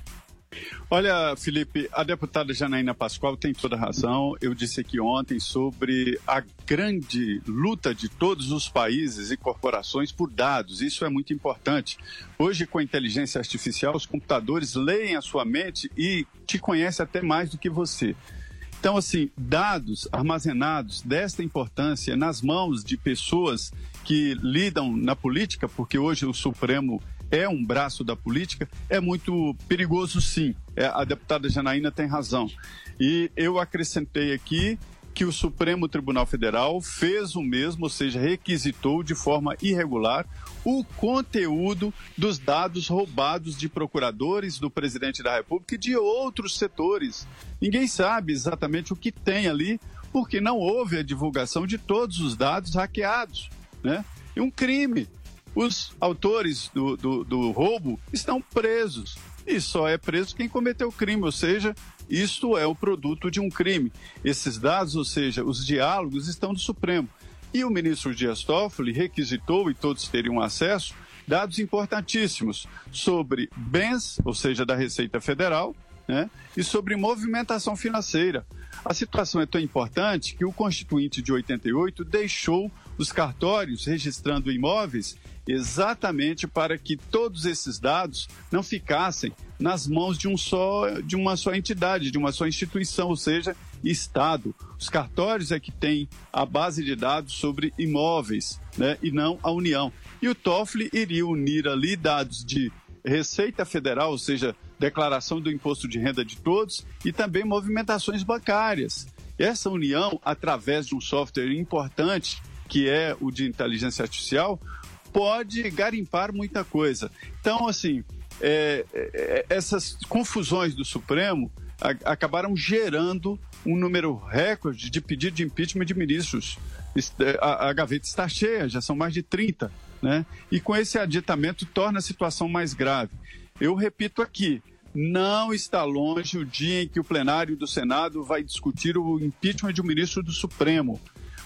Speaker 4: Olha, Felipe, a deputada Janaína Pascoal tem toda a razão. Eu disse aqui ontem sobre a grande luta de todos os países e corporações por dados. Isso é muito importante. Hoje, com a inteligência artificial, os computadores leem a sua mente e te conhecem até mais do que você. Então, assim, dados armazenados desta importância nas mãos de pessoas que lidam na política, porque hoje o Supremo é um braço da política, é muito perigoso, sim. É, a deputada Janaína tem razão. E eu acrescentei aqui que o Supremo Tribunal Federal fez o mesmo, ou seja, requisitou de forma irregular o conteúdo dos dados roubados de procuradores, do presidente da República e de outros setores. Ninguém sabe exatamente o que tem ali, porque não houve a divulgação de todos os dados hackeados, né? É um crime. Os autores do, do, do roubo estão presos e só é preso quem cometeu o crime, ou seja, isto é o produto de um crime. Esses dados, ou seja, os diálogos, estão do Supremo. E o ministro Dias Toffoli requisitou, e todos teriam acesso, dados importantíssimos sobre bens, ou seja, da Receita Federal, né, e sobre movimentação financeira. A situação é tão importante que o Constituinte de oitenta e oito deixou os cartórios registrando imóveis exatamente para que todos esses dados não ficassem nas mãos de, um só, de uma só entidade, de uma só instituição, ou seja, Estado. Os cartórios é que têm a base de dados sobre imóveis, né, e não a União. E o Toffoli iria unir ali dados de Receita Federal, ou seja, declaração do imposto de renda de todos, e também movimentações bancárias. Essa união, através de um software importante, que é o de inteligência artificial, pode garimpar muita coisa. Então, assim, é, é, essas confusões do Supremo a, acabaram gerando um número recorde de pedido de impeachment de ministros. A, a gaveta está cheia, já são mais de trinta, né? E com esse aditamento torna a situação mais grave. Eu repito aqui, não está longe o dia em que o plenário do Senado vai discutir o impeachment de um ministro do Supremo.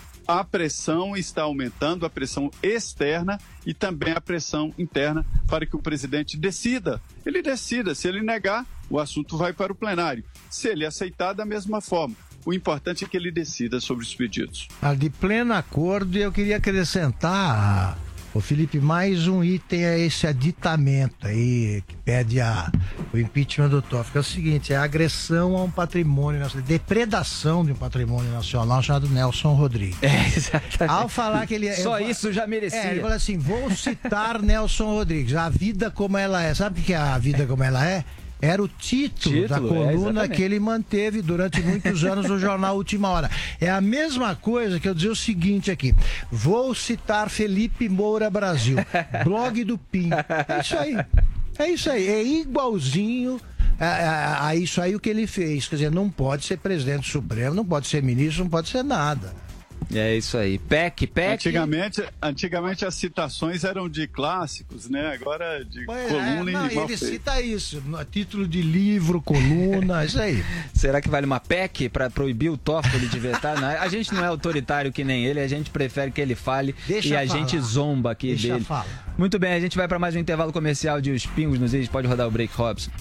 Speaker 4: A pressão está aumentando, a pressão externa e também a pressão interna para que o presidente decida. Ele decida, se ele negar, o assunto vai para o plenário. Se ele aceitar, da mesma forma. O importante é que ele decida sobre os pedidos.
Speaker 3: De pleno acordo, eu queria acrescentar, o Felipe, mais um item a esse aditamento aí, que pede a, o impeachment do Toffoli. É o seguinte, é a agressão a um patrimônio nacional, depredação de um patrimônio nacional chamado Nelson Rodrigues.
Speaker 2: É, exatamente.
Speaker 3: Ao falar que ele...
Speaker 2: Só
Speaker 3: eu,
Speaker 2: isso já merecia.
Speaker 3: É, ele falou assim, vou citar Nelson Rodrigues, a vida como ela é. Sabe o que é a vida como ela é? Era o título, título da coluna é, que ele manteve durante muitos anos no jornal Última Hora. É a mesma coisa que eu dizer o seguinte aqui. Vou citar Felipe Moura Brasil, blog do P I N. É isso aí. É isso aí. É igualzinho a, a, a isso aí o que ele fez. Quer dizer, não pode ser presidente do Supremo, não pode ser ministro, não pode ser nada.
Speaker 2: É isso aí. P E C, P E C.
Speaker 4: Antigamente, antigamente as citações eram de clássicos, né? Agora de pois coluna
Speaker 3: é, não,
Speaker 4: e mal
Speaker 3: ele
Speaker 4: feito.
Speaker 3: cita isso, título de livro, coluna, isso aí.
Speaker 2: Será que vale uma P E C para proibir o Toffoli de vetar? Não, a gente não é autoritário que nem ele, a gente prefere que ele fale. Deixa e a falar. gente zomba aqui
Speaker 3: Deixa
Speaker 2: dele.
Speaker 3: Falar.
Speaker 2: Muito bem, a gente vai para mais um intervalo comercial de Os Pingos nos Is. Pode rodar o break, Robson.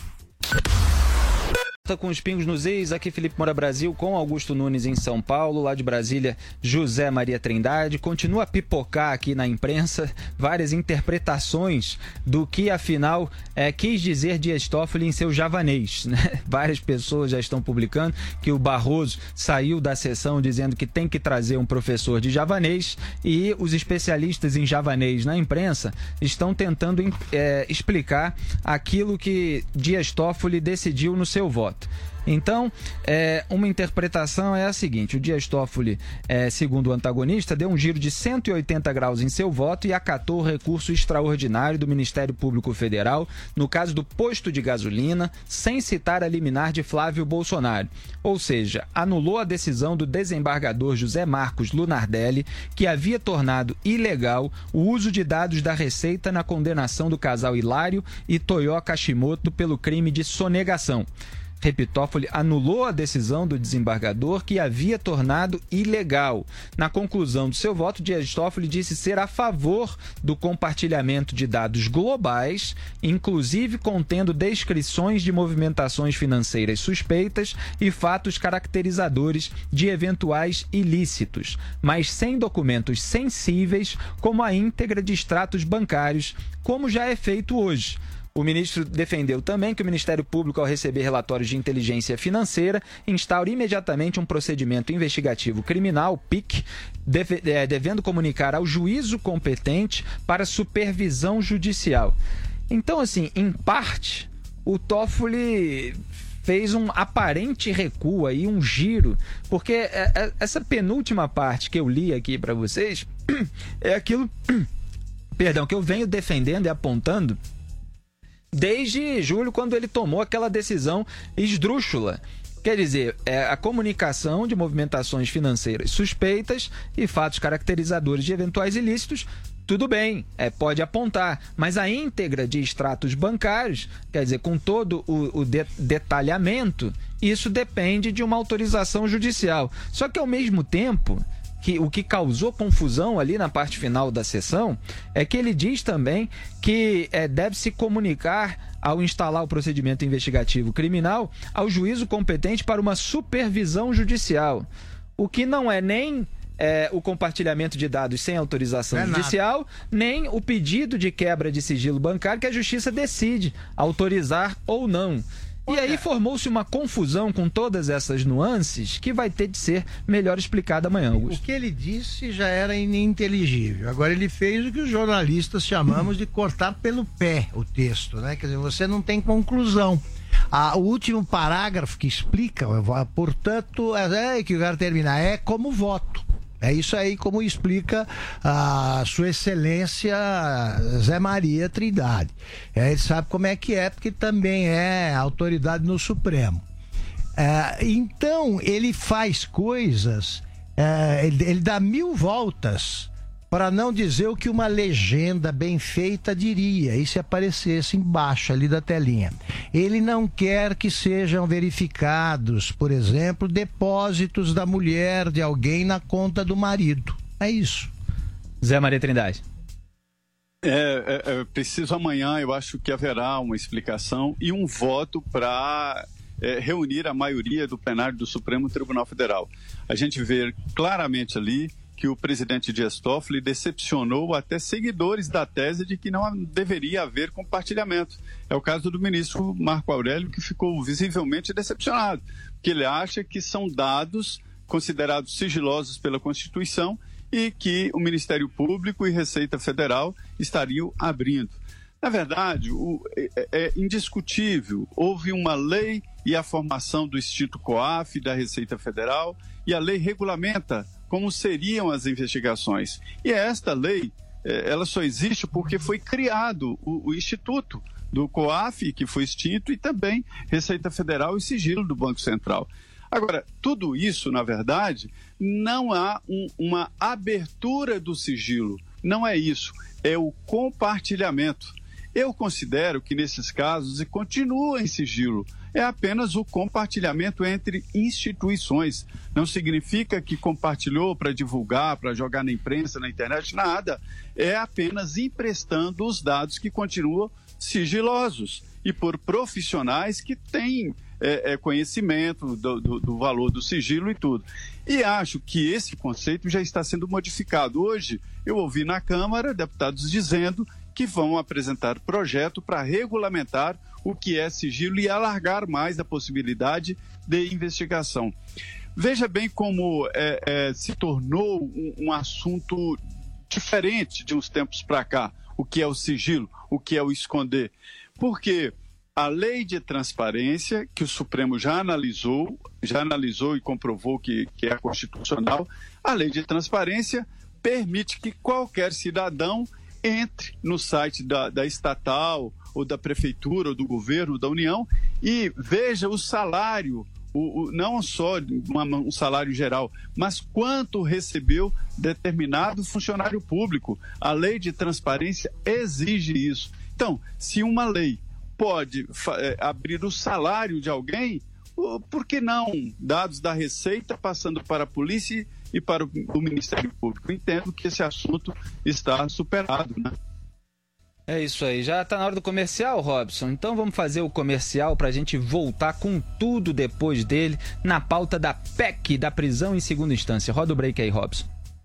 Speaker 2: Com os Pingos nos Is, aqui Felipe Moura Brasil com Augusto Nunes em São Paulo, lá de Brasília José Maria Trindade. Continua a pipocar aqui na imprensa várias interpretações do que afinal é, quis dizer Dias Toffoli em seu javanês, né? Várias pessoas já estão publicando que o Barroso saiu da sessão dizendo que tem que trazer um professor de javanês, e os especialistas em javanês na imprensa estão tentando é, explicar aquilo que Dias Toffoli decidiu no seu voto. Então, é, uma interpretação é a seguinte: o Dias Toffoli, é, segundo o antagonista, deu um giro de cento e oitenta graus em seu voto e acatou o recurso extraordinário do Ministério Público Federal no caso do posto de gasolina, sem citar a liminar de Flávio Bolsonaro. Ou seja, anulou a decisão do desembargador José Marcos Lunardelli, que havia tornado ilegal o uso de dados da Receita na condenação do casal Hilário e Toyo Kashimoto pelo crime de sonegação. Toffoli anulou a decisão do desembargador que havia tornado ilegal. Na conclusão do seu voto, Dias Toffoli disse ser a favor do compartilhamento de dados globais, inclusive contendo descrições de movimentações financeiras suspeitas e fatos caracterizadores de eventuais ilícitos, mas sem documentos sensíveis como a íntegra de extratos bancários, como já é feito hoje. O ministro defendeu também que o Ministério Público, ao receber relatórios de inteligência financeira, instaure imediatamente um procedimento investigativo criminal, P I C, deve, é, devendo comunicar ao juízo competente para supervisão judicial. Então, assim, em parte, o Toffoli fez um aparente recuo aí, um giro, porque essa penúltima parte que eu li aqui para vocês é aquilo, perdão, que eu venho defendendo e apontando desde julho, quando ele tomou aquela decisão esdrúxula. Quer dizer, é a comunicação de movimentações financeiras suspeitas e fatos caracterizadores de eventuais ilícitos, tudo bem, é, pode apontar, mas a íntegra de extratos bancários, quer dizer, com todo o, o de, detalhamento, isso depende de uma autorização judicial. Só que, ao mesmo tempo, que o que causou confusão ali na parte final da sessão é que ele diz também que é, deve-se comunicar, ao instalar o procedimento investigativo criminal, ao juízo competente para uma supervisão judicial, o que não é nem é, o compartilhamento de dados sem autorização é judicial, nada. Nem o pedido de quebra de sigilo bancário que a justiça decide autorizar ou não. E aí formou-se uma confusão com todas essas nuances que vai ter de ser melhor explicada amanhã, Augusto.
Speaker 3: O que ele disse já era ininteligível. Agora ele fez o que os jornalistas chamamos de cortar pelo pé o texto, né? Quer dizer, você não tem conclusão. Ah, o último parágrafo que explica, portanto, é que eu quero terminar, é como voto. É isso aí como explica a Sua Excelência Zé Maria Trindade. É, ele sabe como é que é, porque também é autoridade no Supremo. É, então, ele faz coisas, é, ele, ele dá mil voltas para não dizer o que uma legenda bem feita diria, e se aparecesse embaixo ali da telinha. Ele não quer que sejam verificados, por exemplo, depósitos da mulher de alguém na conta do marido. É isso.
Speaker 2: Zé Maria Trindade.
Speaker 4: É, é, é preciso amanhã, eu acho que haverá uma explicação e um voto para é, reunir a maioria do plenário do Supremo Tribunal Federal. A gente vê claramente ali que o presidente Dias Toffoli decepcionou até seguidores da tese de que não deveria haver compartilhamento. É o caso do ministro Marco Aurélio, que ficou visivelmente decepcionado, porque ele acha que são dados considerados sigilosos pela Constituição e que o Ministério Público e Receita Federal estariam abrindo. Na verdade, o, é, é indiscutível, houve uma lei e a formação do Instituto COAF, da Receita Federal, e a lei regulamenta como seriam as investigações. E esta lei, ela só existe porque foi criado o, o Instituto do COAF, que foi extinto, e também Receita Federal e sigilo do Banco Central. Agora, tudo isso, na verdade, não há um, uma abertura do sigilo. Não é isso, é o compartilhamento. Eu considero que, nesses casos, e continua em sigilo, é apenas o compartilhamento entre instituições. Não significa que compartilhou para divulgar, para jogar na imprensa, na internet, nada. É apenas emprestando os dados que continuam sigilosos e por profissionais que têm é, é, conhecimento do, do, do valor do sigilo e tudo. E acho que esse conceito já está sendo modificado. Hoje, eu ouvi na Câmara deputados dizendo que vão apresentar projeto para regulamentar o que é sigilo e alargar mais a possibilidade de investigação. Veja bem como é, é, se tornou um, um assunto diferente de uns tempos para cá, o que é o sigilo, o que é o esconder. Porque a lei de transparência, que o Supremo já analisou, já analisou e comprovou que, que é constitucional, a lei de transparência permite que qualquer cidadão entre no site da, da estatal, ou da prefeitura, ou do governo, da União, e veja o salário, o, o, não só uma, um salário geral, mas quanto recebeu determinado funcionário público. A lei de transparência exige isso. Então, se uma lei pode é, abrir o salário de alguém, por que não dados da Receita passando para a polícia e para o Ministério Público? Eu entendo que esse assunto está superado, né?
Speaker 2: É isso aí, já está na hora do comercial, Robson, então vamos fazer o comercial para a gente voltar com tudo depois dele na pauta da P E C, da prisão em segunda instância. Roda o break aí, Robson.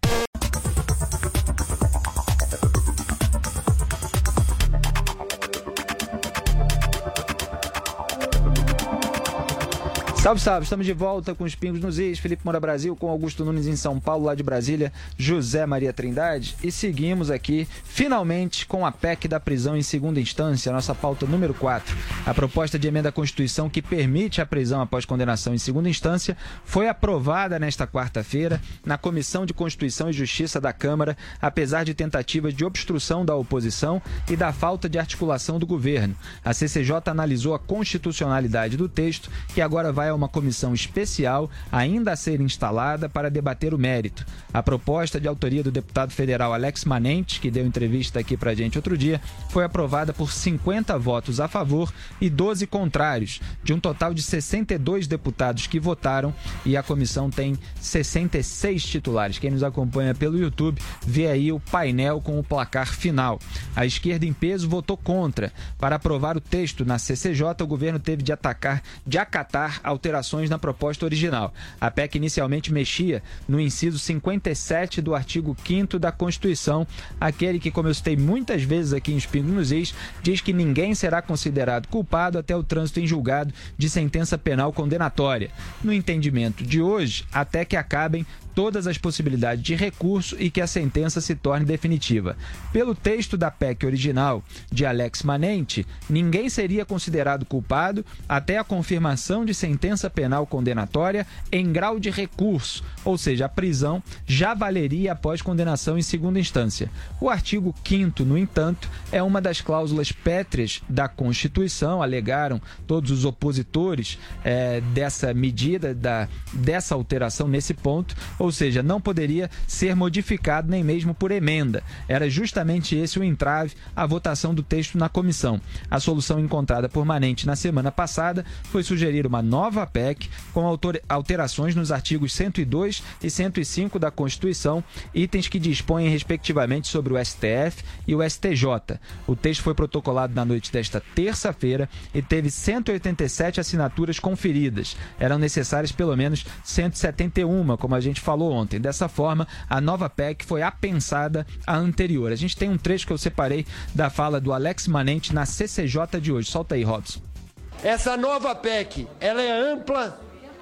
Speaker 2: Salve, salve, estamos de volta com os Pingos nos Is, Felipe Moura Brasil, com Augusto Nunes em São Paulo, lá de Brasília, José Maria Trindade, e seguimos aqui, finalmente, com a P E C da prisão em segunda instância, nossa pauta número quatro. A proposta de emenda à Constituição que permite a prisão após condenação em segunda instância foi aprovada nesta quarta-feira na Comissão de Constituição e Justiça da Câmara, apesar de tentativas de obstrução da oposição e da falta de articulação do governo. A C C J analisou a constitucionalidade do texto, que agora vai a uma comissão especial, ainda a ser instalada, para debater o mérito. A proposta, de autoria do deputado federal Alex Manente, que deu entrevista aqui pra gente outro dia, foi aprovada por cinquenta votos a favor e doze contrários, de um total de sessenta e dois deputados que votaram, e a comissão tem sessenta e seis titulares. Quem nos acompanha pelo YouTube vê aí o painel com o placar final. A esquerda em peso votou contra. Para aprovar o texto na C C J, o governo teve de atacar, de acatar alterações na proposta original. A P E C inicialmente mexia no inciso cinquenta e sete do artigo quinto da Constituição, aquele que, como eu citei muitas vezes aqui em Pingos nos Is, diz que ninguém será considerado culpado até o trânsito em julgado de sentença penal condenatória. No entendimento de hoje, até que acabem todas as possibilidades de recurso e que a sentença se torne definitiva. Pelo texto da P E C original de Alex Manente, ninguém seria considerado culpado até a confirmação de sentença penal condenatória em grau de recurso, ou seja, a prisão já valeria após condenação em segunda instância. O artigo quinto, no entanto, é uma das cláusulas pétreas da Constituição, alegaram todos os opositores é, dessa medida, da, dessa alteração nesse ponto, ou seja, não poderia ser modificado nem mesmo por emenda. Era justamente esse o entrave à votação do texto na comissão. A solução encontrada por Manente na semana passada foi sugerir uma nova P E C com alterações nos artigos cento e dois e cento e cinco da Constituição, itens que dispõem respectivamente sobre o S T F e o S T J. O texto foi protocolado na noite desta terça-feira e teve cento e oitenta e sete assinaturas conferidas. Eram necessárias pelo menos cento e setenta e uma, como a gente falou ontem. Dessa forma, a nova P E C foi apensada à anterior. A gente tem um trecho que eu separei da fala do Alex Manente na C C J de hoje. Solta aí, Robson.
Speaker 11: Essa nova P E C, ela é ampla,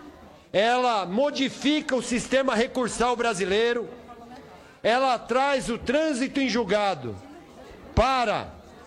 Speaker 11: ela modifica o sistema recursal brasileiro, ela traz o trânsito em julgado para...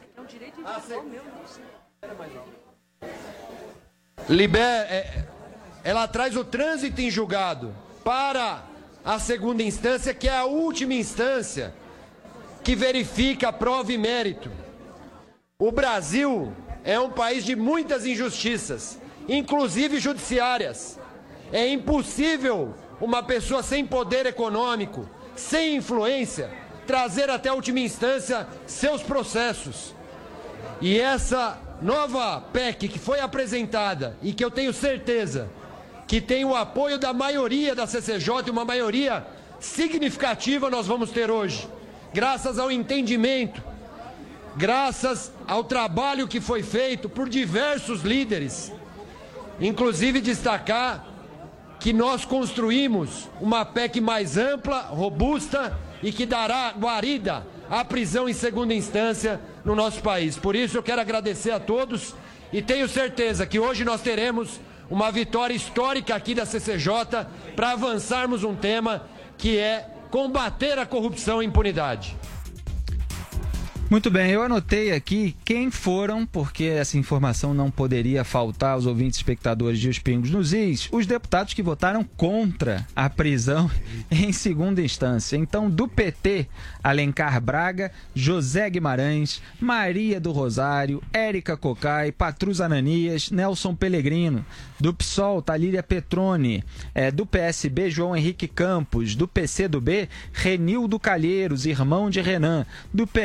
Speaker 11: Liber... Ela traz o trânsito em julgado para a segunda instância, que é a última instância que verifica a prova e mérito. O Brasil é um país de muitas injustiças, inclusive judiciárias. É impossível uma pessoa sem poder econômico, sem influência, trazer até a última instância seus processos. E essa nova P E C que foi apresentada e que eu tenho certeza que tem o apoio da maioria da C C J, uma maioria significativa nós vamos ter hoje, graças ao entendimento, graças ao trabalho que foi feito por diversos líderes, inclusive destacar que nós construímos uma P E C mais ampla, robusta e que dará guarida à prisão em segunda instância no nosso país. Por isso eu quero agradecer a todos e tenho certeza que hoje nós teremos uma vitória histórica aqui da C C J para avançarmos um tema que é combater a corrupção e impunidade.
Speaker 2: Muito bem, eu anotei aqui quem foram, porque essa informação não poderia faltar aos ouvintes e espectadores de Os Pingos nos Is, os deputados que votaram contra a prisão em segunda instância. Então, do P T, Alencar Braga, José Guimarães, Maria do Rosário, Érica Cocai, Patrus Ananias, Nelson Pellegrino. Do P SOL, Talíria Petroni. É, do P S B, João Henrique Campos. Do P C do B, Renildo Calheiros, irmão de Renan. Do P L,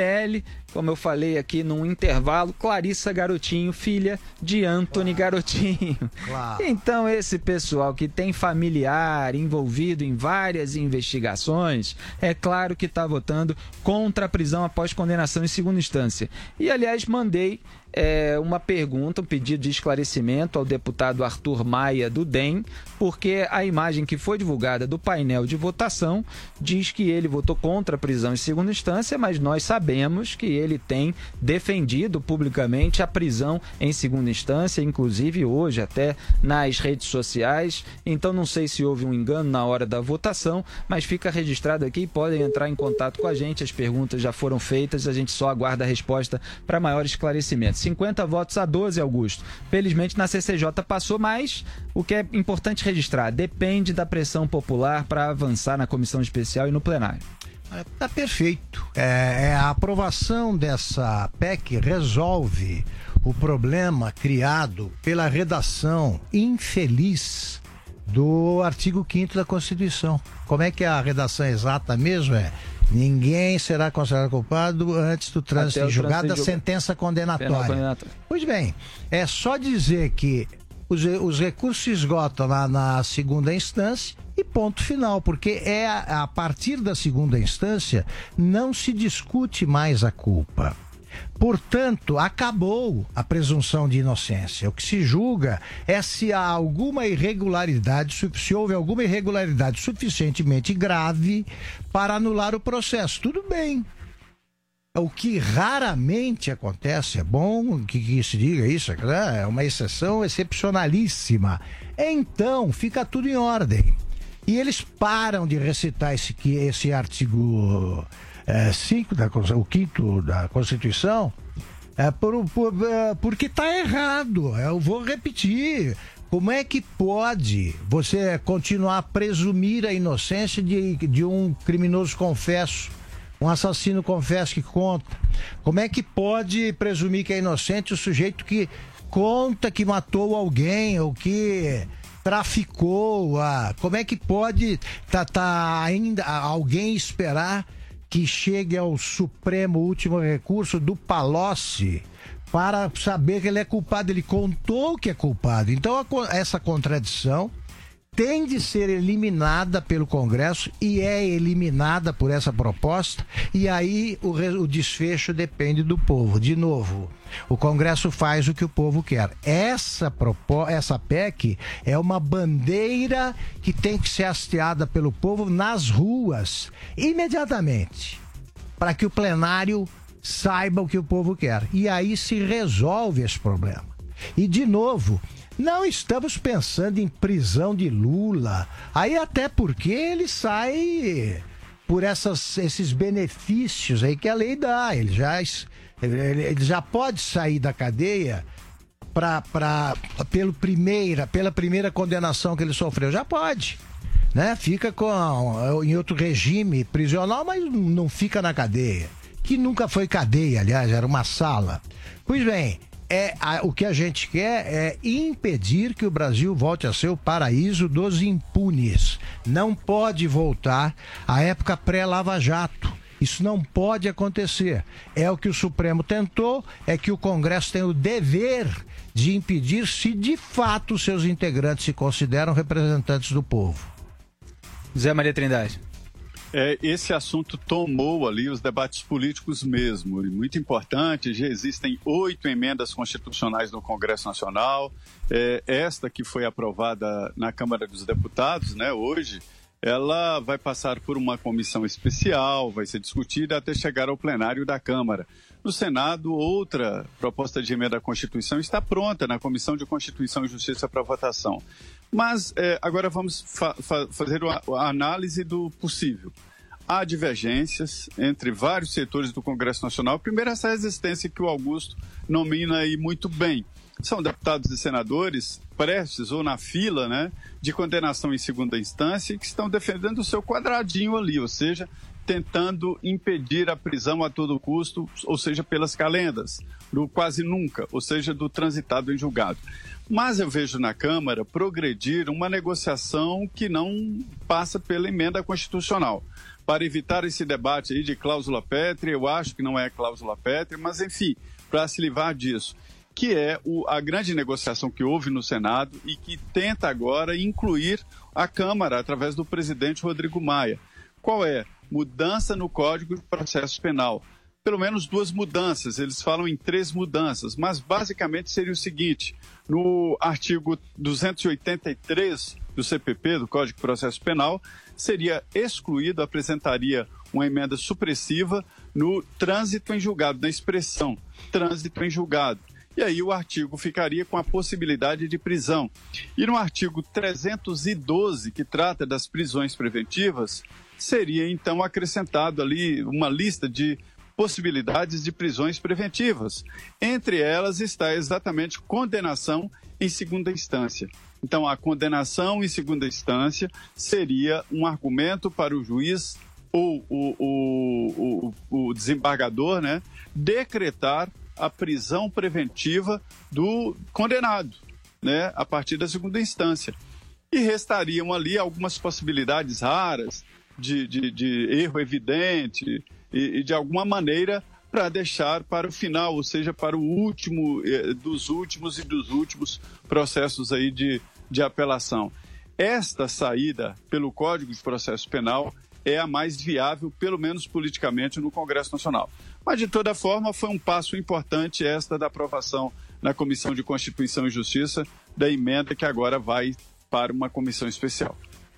Speaker 2: como eu falei aqui num intervalo, Clarissa Garotinho, filha de Anthony Garotinho.
Speaker 3: Claro.
Speaker 2: Então, esse pessoal que tem familiar envolvido em várias investigações, é claro que está votando contra a prisão após condenação em segunda instância. E, aliás, mandei é, uma pergunta, um pedido de esclarecimento ao deputado Arthur Maia, do D E M, porque a imagem que foi divulgada do painel de votação diz que ele votou contra a prisão em segunda instância, mas nós sabemos que ele tem defendido publicamente a prisão em segunda instância, inclusive hoje até nas redes sociais. Então não sei se houve um engano na hora da votação, mas fica registrado aqui, podem entrar em contato com a gente, as perguntas já foram feitas, a gente só aguarda a resposta para maior esclarecimento. cinquenta votos a doze, Augusto. Felizmente na C C J passou, mas o que é importante registrar, depende da pressão popular para avançar na comissão especial e no plenário.
Speaker 3: Tá perfeito. É, a aprovação dessa P E C resolve o problema criado pela redação infeliz do artigo quinto da Constituição. Como é que é a redação exata mesmo? É: ninguém será considerado culpado antes do trânsito em julgado da sentença condenatória. Pois bem, é só dizer que os, os recursos se esgotam na, na segunda instância e ponto final, porque é a, a partir da segunda instância não se discute mais a culpa. Portanto, acabou a presunção de inocência. O que se julga é se há alguma irregularidade, se houve alguma irregularidade suficientemente grave para anular o processo. Tudo bem. O que raramente acontece, é bom que, que se diga isso, é uma exceção excepcionalíssima. Então, fica tudo em ordem. E eles param de recitar esse, esse artigo é, cinco, da, o quinto da Constituição, é, por, por, é, porque está errado. Eu vou repetir. Como é que pode você continuar a presumir a inocência de, de um criminoso confesso? Um assassino confesso que conta. Como é que pode presumir que é inocente o sujeito que conta que matou alguém ou que traficou? Ah, como é que pode tá, tá ainda alguém esperar que chegue ao Supremo último recurso do Palocci para saber que ele é culpado? Ele contou que é culpado. Então a, essa contradição tem de ser eliminada pelo Congresso e é eliminada por essa proposta, e aí o, o desfecho depende do povo. De novo, o Congresso faz o que o povo quer. Essa, propo, essa P E C é uma bandeira que tem que ser hasteada pelo povo nas ruas, imediatamente, para que o plenário saiba o que o povo quer. E aí se resolve esse problema. E, de novo, não estamos pensando em prisão de Lula, aí até porque ele sai por essas, esses benefícios aí que a lei dá, ele já, ele, ele já pode sair da cadeia pra, pra, pelo primeira, pela primeira condenação que ele sofreu, já pode, né? Fica com, em outro regime prisional, mas não fica na cadeia, que nunca foi cadeia, aliás, era uma sala. Pois bem, É, a, o que a gente quer é impedir que o Brasil volte a ser o paraíso dos impunes. Não pode voltar à época pré-Lava Jato. Isso não pode acontecer. É o que o Supremo tentou, é que o Congresso tem o dever de impedir, se de fato seus integrantes se consideram representantes do povo.
Speaker 2: Zé Maria Trindade.
Speaker 4: É, esse assunto tomou ali os debates políticos mesmo, e muito importante. Já existem oito emendas constitucionais no Congresso Nacional. É, esta que foi aprovada na Câmara dos Deputados, né, hoje, ela vai passar por uma comissão especial, vai ser discutida até chegar ao plenário da Câmara. No Senado, outra proposta de emenda à Constituição está pronta na Comissão de Constituição e Justiça para votação. Mas é, agora vamos fa- fa- fazer a, a análise do possível. Há divergências entre vários setores do Congresso Nacional. Primeiro, essa resistência que o Augusto nomina aí muito bem. São deputados e senadores prestes ou na fila, né, de condenação em segunda instância e que estão defendendo o seu quadradinho ali, ou seja, tentando impedir a prisão a todo custo, ou seja, pelas calendas, do quase nunca, ou seja, do transitado em julgado. Mas eu vejo na Câmara progredir uma negociação que não passa pela emenda constitucional. Para evitar esse debate aí de cláusula pétrea, eu acho que não é cláusula pétrea, mas enfim, para se livrar disso, que é o, a grande negociação que houve no Senado e que tenta agora incluir a Câmara através do presidente Rodrigo Maia. Qual é? Mudança no Código de Processo Penal. Pelo menos duas mudanças, eles falam em três mudanças, mas basicamente seria o seguinte: no artigo duzentos e oitenta e três do C P P, do Código de Processo Penal, seria excluído, apresentaria uma emenda supressiva no trânsito em julgado, na expressão trânsito em julgado. E aí o artigo ficaria com a possibilidade de prisão. E no artigo trezentos e doze, que trata das prisões preventivas, seria então acrescentado ali uma lista de possibilidades de prisões preventivas. Entre elas está exatamente condenação em segunda instância. Então, a condenação em segunda instância seria um argumento para o juiz ou o, o, o, o desembargador, né, decretar a prisão preventiva do condenado, né, a partir da segunda instância. E restariam ali algumas possibilidades raras de, de, de erro evidente e, e de alguma maneira para deixar para o final, ou seja, para o último eh, dos últimos e dos últimos processos aí de, de apelação. Esta saída pelo Código de Processo Penal é a mais viável, pelo menos politicamente, no Congresso Nacional. Mas, de toda forma, foi um passo importante esta da aprovação na Comissão de Constituição e Justiça da emenda que agora vai para uma comissão especial.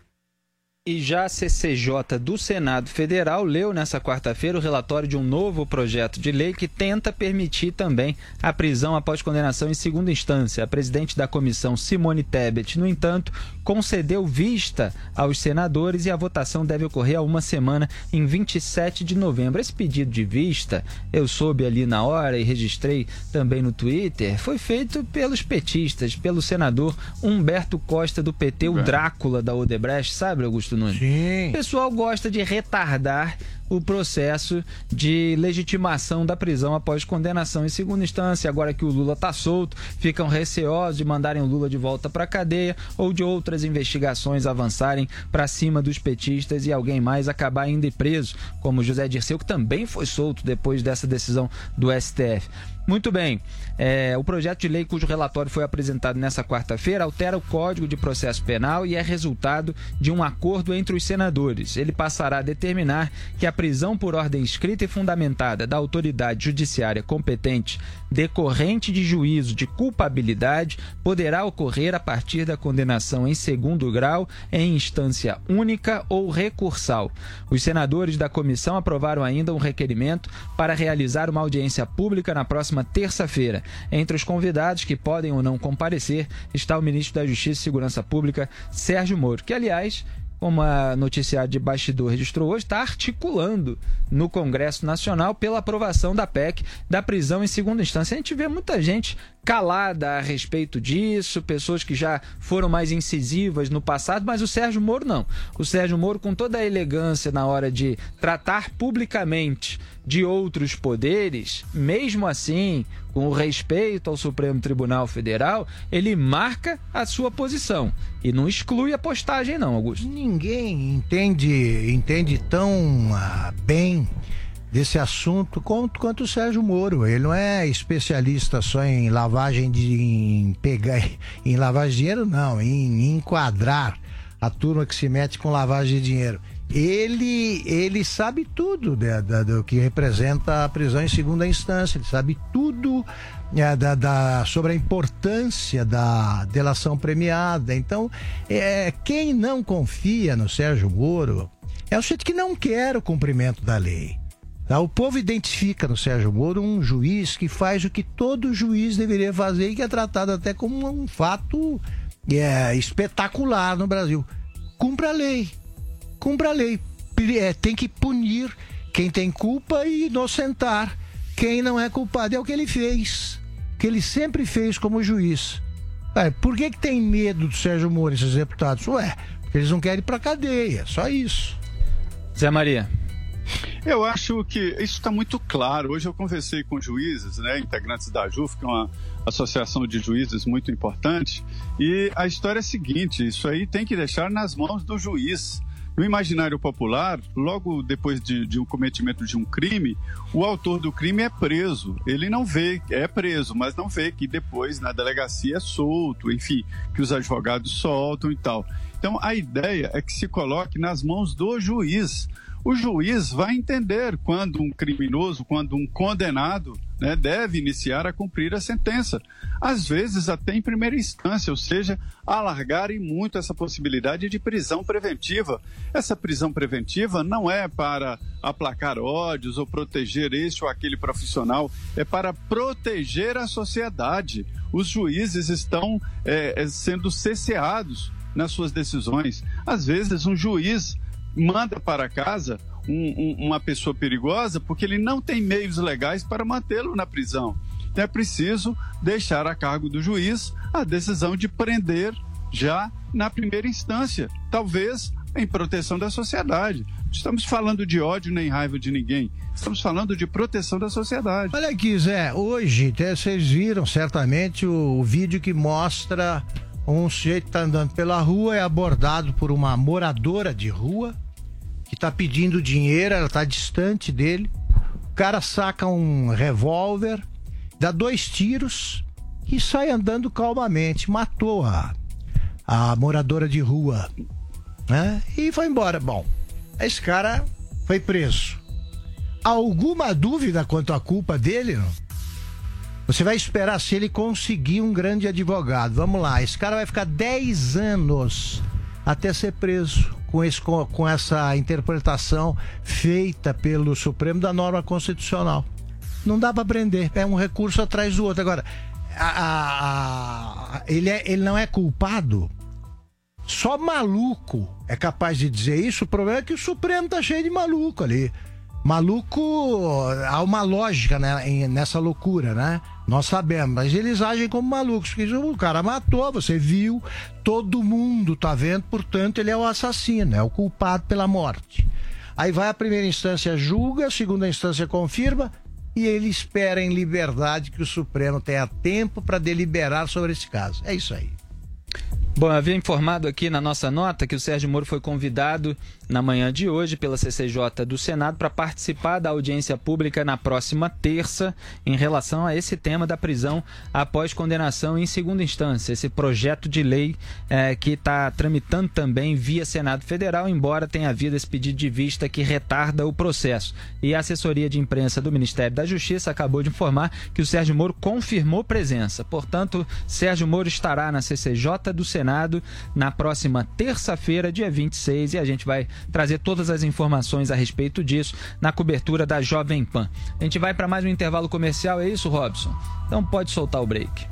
Speaker 2: E já a C C J do Senado Federal leu nesta quarta-feira o relatório de um novo projeto de lei que tenta permitir também a prisão após condenação em segunda instância. A presidente da comissão, Simone Tebet, no entanto, concedeu vista aos senadores e a votação deve ocorrer há uma semana, em vinte e sete de novembro. Esse pedido de vista, eu soube ali na hora e registrei também no Twitter, foi feito pelos petistas, pelo senador Humberto Costa do P T, o Drácula da Odebrecht, sabe, Augusto Nunes?
Speaker 3: Sim.
Speaker 2: O pessoal gosta de retardar o processo de legitimação da prisão após condenação em segunda instância. Agora que o Lula está solto, ficam receosos de mandarem o Lula de volta para a cadeia ou de outras investigações avançarem para cima dos petistas e alguém mais acabar indo preso, como José Dirceu, que também foi solto depois dessa decisão do S T F. Muito bem, é, o projeto de lei cujo relatório foi apresentado nesta quarta-feira altera o Código de Processo Penal e é resultado de um acordo entre os senadores. Ele passará a determinar que a prisão por ordem escrita e fundamentada da autoridade judiciária competente decorrente de juízo de culpabilidade poderá ocorrer a partir da condenação em segundo grau em instância única ou recursal. Os senadores da comissão aprovaram ainda um requerimento para realizar uma audiência pública na próxima terça-feira. Entre os convidados que podem ou não comparecer está o ministro da Justiça e Segurança Pública, Sérgio Moro, que, aliás, como a noticiário de bastidor registrou hoje, está articulando no Congresso Nacional pela aprovação da P E C da prisão em segunda instância. A gente vê muita gente calada a respeito disso, pessoas que já foram mais incisivas no passado, mas o Sérgio Moro não. O Sérgio Moro, com toda a elegância na hora de tratar publicamente de outros poderes, mesmo assim, com o respeito ao Supremo Tribunal Federal, ele marca a sua posição e não exclui a postagem não, Augusto.
Speaker 3: Ninguém entende, entende tão ah, bem desse assunto quanto, quanto o Sérgio Moro. Ele não é especialista só em lavagem de em pegar em lavagem de dinheiro, não, em enquadrar a turma que se mete com lavagem de dinheiro. Ele, ele sabe tudo da, da, do que representa a prisão em segunda instância, ele sabe tudo é, da, da, sobre a importância da delação premiada. Então, é, quem não confia no Sérgio Moro é o sujeito que não quer o cumprimento da lei. Tá? O povo identifica no Sérgio Moro um juiz que faz o que todo juiz deveria fazer e que é tratado até como um fato é, espetacular no Brasil. Cumpra a lei. Cumpra a lei. É, tem que punir quem tem culpa e inocentar quem não é culpado. É o que ele fez. Que ele sempre fez como juiz. É, por que, que tem medo do Sérgio Moro, esses deputados? Ué, porque eles não querem ir pra cadeia. Só isso.
Speaker 2: Zé Maria.
Speaker 4: Eu acho que isso está muito claro. Hoje eu conversei com juízes, né, integrantes da AJUF, que é uma associação de juízes muito importante, e a história é a seguinte: isso aí tem que deixar nas mãos do juiz. No imaginário popular, logo depois de, de um cometimento de um crime, o autor do crime é preso. Ele não vê, é preso, mas não vê que depois na delegacia é solto, enfim, que os advogados soltam e tal. Então a ideia é que se coloque nas mãos do juiz. O juiz vai entender quando um criminoso, quando um condenado, né, deve iniciar a cumprir a sentença. Às vezes até em primeira instância, ou seja, alargarem muito essa possibilidade de prisão preventiva. Essa prisão preventiva não é para aplacar ódios ou proteger este ou aquele profissional, é para proteger a sociedade. Os juízes estão é, sendo cerceados nas suas decisões. Às vezes um juiz manda para casa um, um, uma pessoa perigosa porque ele não tem meios legais para mantê-lo na prisão. Então é preciso deixar a cargo do juiz a decisão de prender já na primeira instância, talvez em proteção da sociedade. Não estamos falando de ódio nem raiva de ninguém, estamos falando de proteção da sociedade.
Speaker 3: Olha aqui, Zé, hoje até vocês viram certamente o, o vídeo que mostra um sujeito que está andando pela rua, é abordado por uma moradora de rua que está pedindo dinheiro, ela está distante dele. O cara saca um revólver, dá dois tiros e sai andando calmamente. Matou a, a moradora de rua, né? E foi embora. Bom, esse cara foi preso. Alguma dúvida quanto à culpa dele, não? Você vai esperar se ele conseguir um grande advogado. Vamos lá, esse cara vai ficar dez anos até ser preso com, esse, com, com essa interpretação feita pelo Supremo da norma constitucional. Não dá para prender, é um recurso atrás do outro. Agora, a, a, a, ele, é, ele não é culpado? Só maluco é capaz de dizer isso. O problema é que o Supremo tá cheio de maluco ali. Maluco, há uma lógica, né, nessa loucura, né? Nós sabemos, mas eles agem como malucos, porque o cara matou, você viu, todo mundo tá vendo, portanto ele é o assassino, é o culpado pela morte. Aí vai a primeira instância, julga, a segunda instância confirma, e ele espera em liberdade que o Supremo tenha tempo para deliberar sobre esse caso. É isso aí.
Speaker 2: Bom, eu havia informado aqui na nossa nota que o Sérgio Moro foi convidado na manhã de hoje pela C C J do Senado para participar da audiência pública na próxima terça em relação a esse tema da prisão após condenação em segunda instância, esse projeto de lei é, que está tramitando também via Senado Federal, embora tenha havido esse pedido de vista que retarda o processo. E a assessoria de imprensa do Ministério da Justiça acabou de informar que o Sérgio Moro confirmou presença. Portanto, Sérgio Moro estará na C C J do Senado na próxima terça-feira, dia vinte e seis, e a gente vai trazer todas as informações a respeito disso na cobertura da Jovem Pan. A gente vai para mais um intervalo comercial, é isso, Robson? Então pode soltar o break.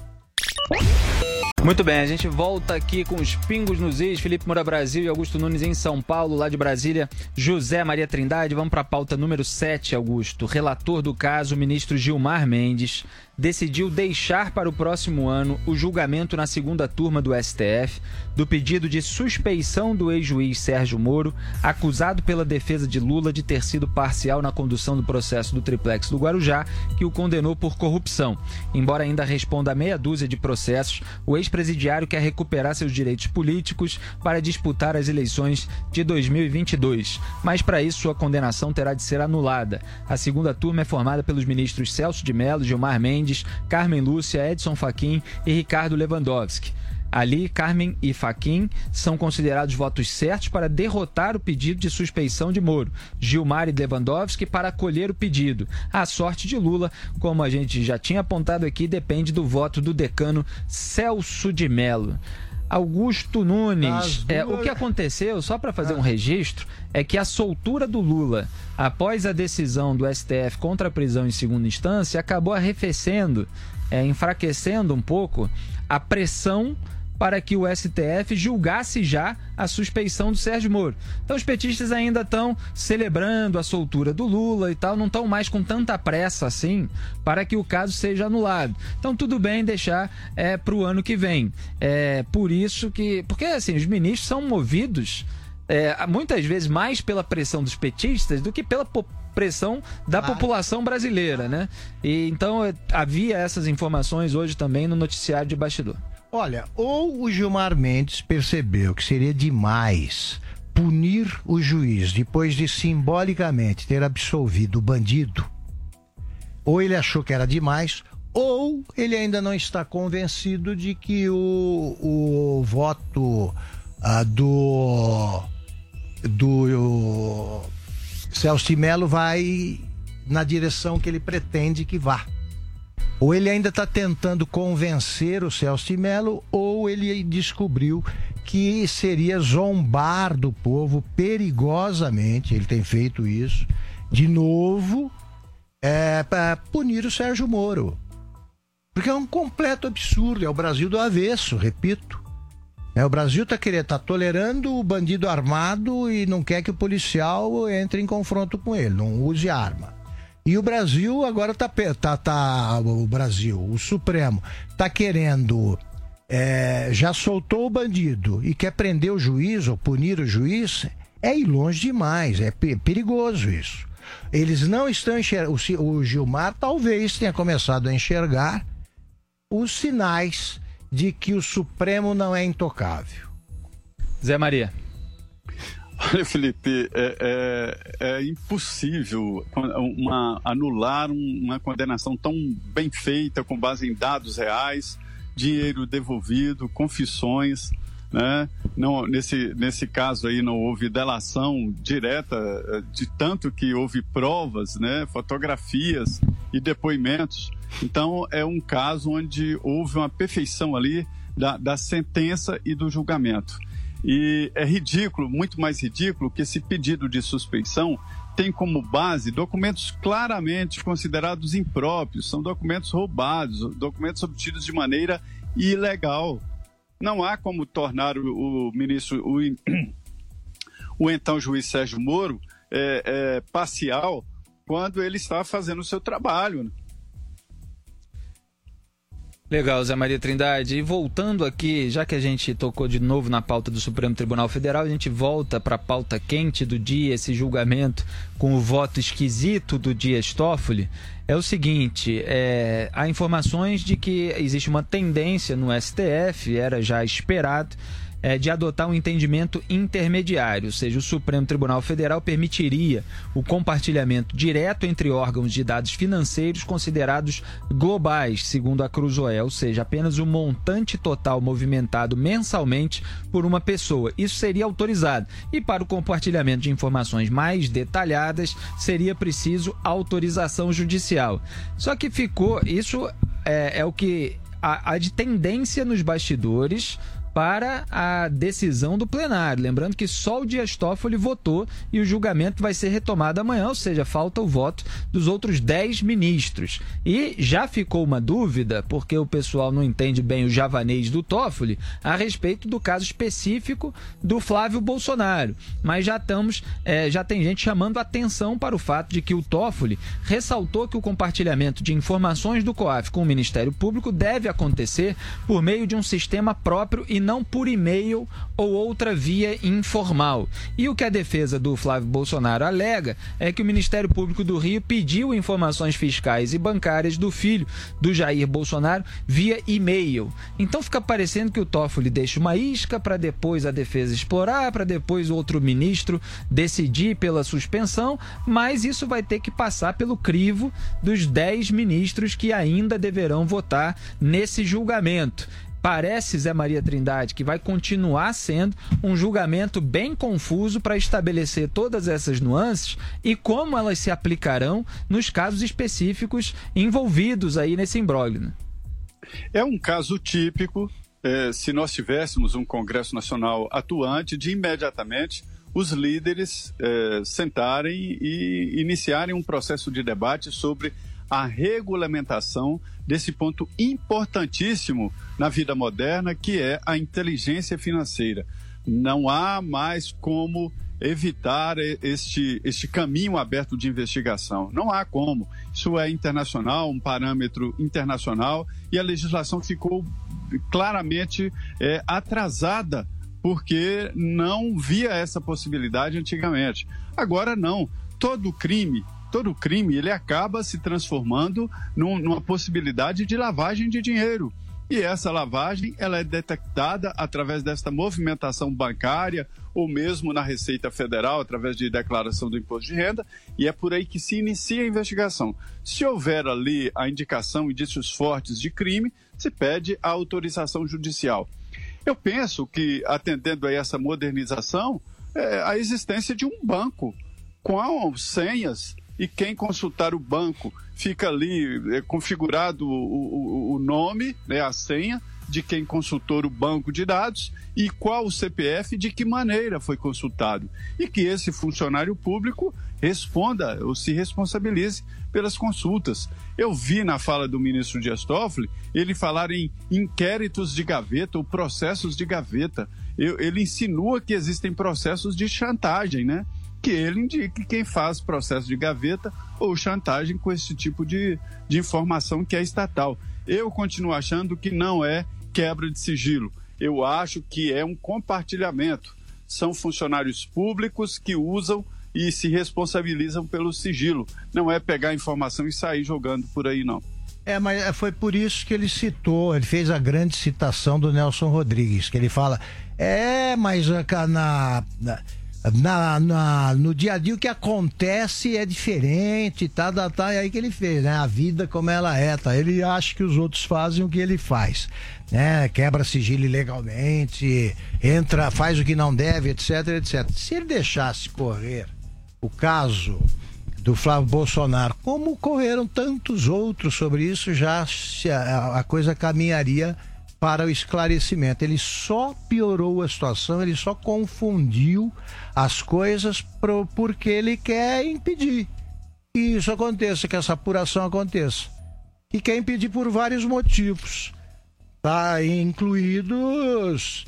Speaker 2: Muito bem, a gente volta aqui com os pingos nos is, Felipe Moura Brasil e Augusto Nunes em São Paulo, lá de Brasília, José Maria Trindade. Vamos para a pauta número sete, Augusto. Relator do caso, o ministro Gilmar Mendes, decidiu deixar para o próximo ano o julgamento na segunda turma do S T F do pedido de suspeição do ex-juiz Sérgio Moro, acusado pela defesa de Lula de ter sido parcial na condução do processo do Triplex do Guarujá, que o condenou por corrupção. Embora ainda responda a meia dúzia de processos, o ex-presidiário quer recuperar seus direitos políticos para disputar as eleições de dois mil e vinte e dois. Mas para isso sua condenação terá de ser anulada. A segunda turma é formada pelos ministros Celso de Mello, Gilmar Mendes, Carmen Lúcia, Edson Fachin e Ricardo Lewandowski. Ali, Carmen e Fachin são considerados votos certos para derrotar o pedido de suspeição de Moro. Gilmar e Lewandowski para acolher o pedido. A sorte de Lula, como a gente já tinha apontado aqui, depende do voto do decano Celso de Mello. Augusto Nunes, é, o que aconteceu, só para fazer um registro, é que a soltura do Lula após a decisão do S T F contra a prisão em segunda instância acabou arrefecendo, é, enfraquecendo um pouco a pressão para que o S T F julgasse já a suspeição do Sérgio Moro. Então os petistas ainda estão celebrando a soltura do Lula e tal, não estão mais com tanta pressa assim para que o caso seja anulado. Então tudo bem deixar é, para o ano que vem. É por isso que... Porque assim, os ministros são movidos é, muitas vezes mais pela pressão dos petistas do que pela po- pressão da
Speaker 3: Claro.
Speaker 2: população brasileira, né? E então é, havia essas informações hoje também no noticiário de bastidor.
Speaker 3: Olha, ou o Gilmar Mendes percebeu que seria demais punir o juiz depois de simbolicamente ter absolvido o bandido, ou ele achou que era demais, ou ele ainda não está convencido de que o, o voto ah, do, do Celso de Mello vai na direção que ele pretende que vá. Ou ele ainda está tentando convencer o Celso de Mello, ou ele descobriu que seria zombar do povo perigosamente, ele tem feito isso, de novo, é, para punir o Sérgio Moro. Porque é um completo absurdo, é o Brasil do avesso, repito. É, o Brasil está querendo, tá tolerando o bandido armado e não quer que o policial entre em confronto com ele, não use arma. E o Brasil agora tá, tá, tá o Brasil, o Supremo, tá querendo, é, já soltou o bandido e quer prender o juiz ou punir o juiz, é ir longe demais, é perigoso isso. Eles não estão enxergando, o Gilmar talvez tenha começado a enxergar os sinais de que o Supremo não é intocável.
Speaker 2: Zé Maria.
Speaker 4: Olha, Felipe, é, é, é impossível uma, anular uma condenação tão bem feita, com base em dados reais, dinheiro devolvido, confissões, né? Não, nesse, nesse caso aí não houve delação direta, de tanto que houve provas, né? Fotografias e depoimentos. Então, é um caso onde houve uma perfeição ali da, da sentença e do julgamento. E é ridículo, muito mais ridículo, que esse pedido de suspeição tem como base documentos claramente considerados impróprios, são documentos roubados, documentos obtidos de maneira ilegal. Não há como tornar o, o ministro, o, o então juiz Sérgio Moro, é, é, parcial quando ele está fazendo o seu trabalho.
Speaker 2: Legal, Zé Maria Trindade. E voltando aqui, já que a gente tocou de novo na pauta do Supremo Tribunal Federal, a gente volta para a pauta quente do dia, esse julgamento com o voto esquisito do Dias Toffoli. É o seguinte, é, há informações de que existe uma tendência no S T F, era já esperado, É, de adotar um entendimento intermediário, ou seja, o Supremo Tribunal Federal permitiria o compartilhamento direto entre órgãos de dados financeiros considerados globais, segundo a Cruzoé, ou seja, apenas o montante total movimentado mensalmente por uma pessoa. Isso seria autorizado. E para o compartilhamento de informações mais detalhadas, seria preciso autorização judicial. Só que ficou, isso é, é o que há de tendência nos bastidores para a decisão do plenário. Lembrando que só o Dias Toffoli votou e o julgamento vai ser retomado amanhã, ou seja, falta o voto dos outros dez ministros. E já ficou uma dúvida, porque o pessoal não entende bem o javanês do Toffoli, a respeito do caso específico do Flávio Bolsonaro. Mas já estamos, é, já tem gente chamando atenção para o fato de que o Toffoli ressaltou que o compartilhamento de informações do COAF com o Ministério Público deve acontecer por meio de um sistema próprio e não por e-mail ou outra via informal. E o que a defesa do Flávio Bolsonaro alega é que o Ministério Público do Rio pediu informações fiscais e bancárias do filho do Jair Bolsonaro via e-mail. Então fica parecendo que o Toffoli deixa uma isca para depois a defesa explorar, para depois outro ministro decidir pela suspensão, mas isso vai ter que passar pelo crivo dos dez ministros que ainda deverão votar nesse julgamento. Parece, Zé Maria Trindade, que vai continuar sendo um julgamento bem confuso para estabelecer todas essas nuances e como elas se aplicarão nos casos específicos envolvidos aí nesse imbróglio, né?
Speaker 4: É um caso típico, eh, se nós tivéssemos um Congresso Nacional atuante, de imediatamente os líderes eh, sentarem e iniciarem um processo de debate sobre a regulamentação desse ponto importantíssimo na vida moderna, que é a inteligência financeira. Não há mais como evitar este, este caminho aberto de investigação. Não há como. Isso é internacional, um parâmetro internacional, e a legislação ficou claramente é, atrasada porque não via essa possibilidade antigamente. Agora não, todo crime, todo crime ele acaba se transformando num, numa possibilidade de lavagem de dinheiro. E essa lavagem ela é detectada através desta movimentação bancária ou mesmo na Receita Federal, através de declaração do imposto de renda, e é por aí que se inicia a investigação. Se houver ali a indicação, indícios fortes de crime, se pede a autorização judicial. Eu penso que, atendendo a essa modernização, é a existência de um banco com senhas, e quem consultar o banco fica ali é, configurado o, o, o nome, né, a senha de quem consultou o banco de dados e qual o C P F, de que maneira foi consultado. E que esse funcionário público responda ou se responsabilize pelas consultas. Eu vi na fala do ministro Dias Toffoli ele falar em inquéritos de gaveta ou processos de gaveta. Eu, ele insinua que existem processos de chantagem, né? Que ele indique quem faz processo de gaveta ou chantagem com esse tipo de, de informação que é estatal. Eu continuo achando que não é quebra de sigilo. Eu acho que é um compartilhamento. São funcionários públicos que usam e se responsabilizam pelo sigilo. Não é pegar a informação e sair jogando por aí, não.
Speaker 3: É, mas foi por isso que ele citou, ele fez a grande citação do Nelson Rodrigues, que ele fala, é, mas na... na... Na, na, no dia a dia o que acontece é diferente, tá, tá, tá, é aí que ele fez, né? A vida como ela é, tá? Ele acha que os outros fazem o que ele faz, né? Quebra sigilo ilegalmente, entra, faz o que não deve, etc, etcétera. Se ele deixasse correr o caso do Flávio Bolsonaro, como correram tantos outros sobre isso, já a, a coisa caminharia para o esclarecimento. Ele só piorou a situação, ele só confundiu as coisas pro, porque ele quer impedir que isso aconteça, que essa apuração aconteça. E quer impedir por vários motivos. Tá incluídos,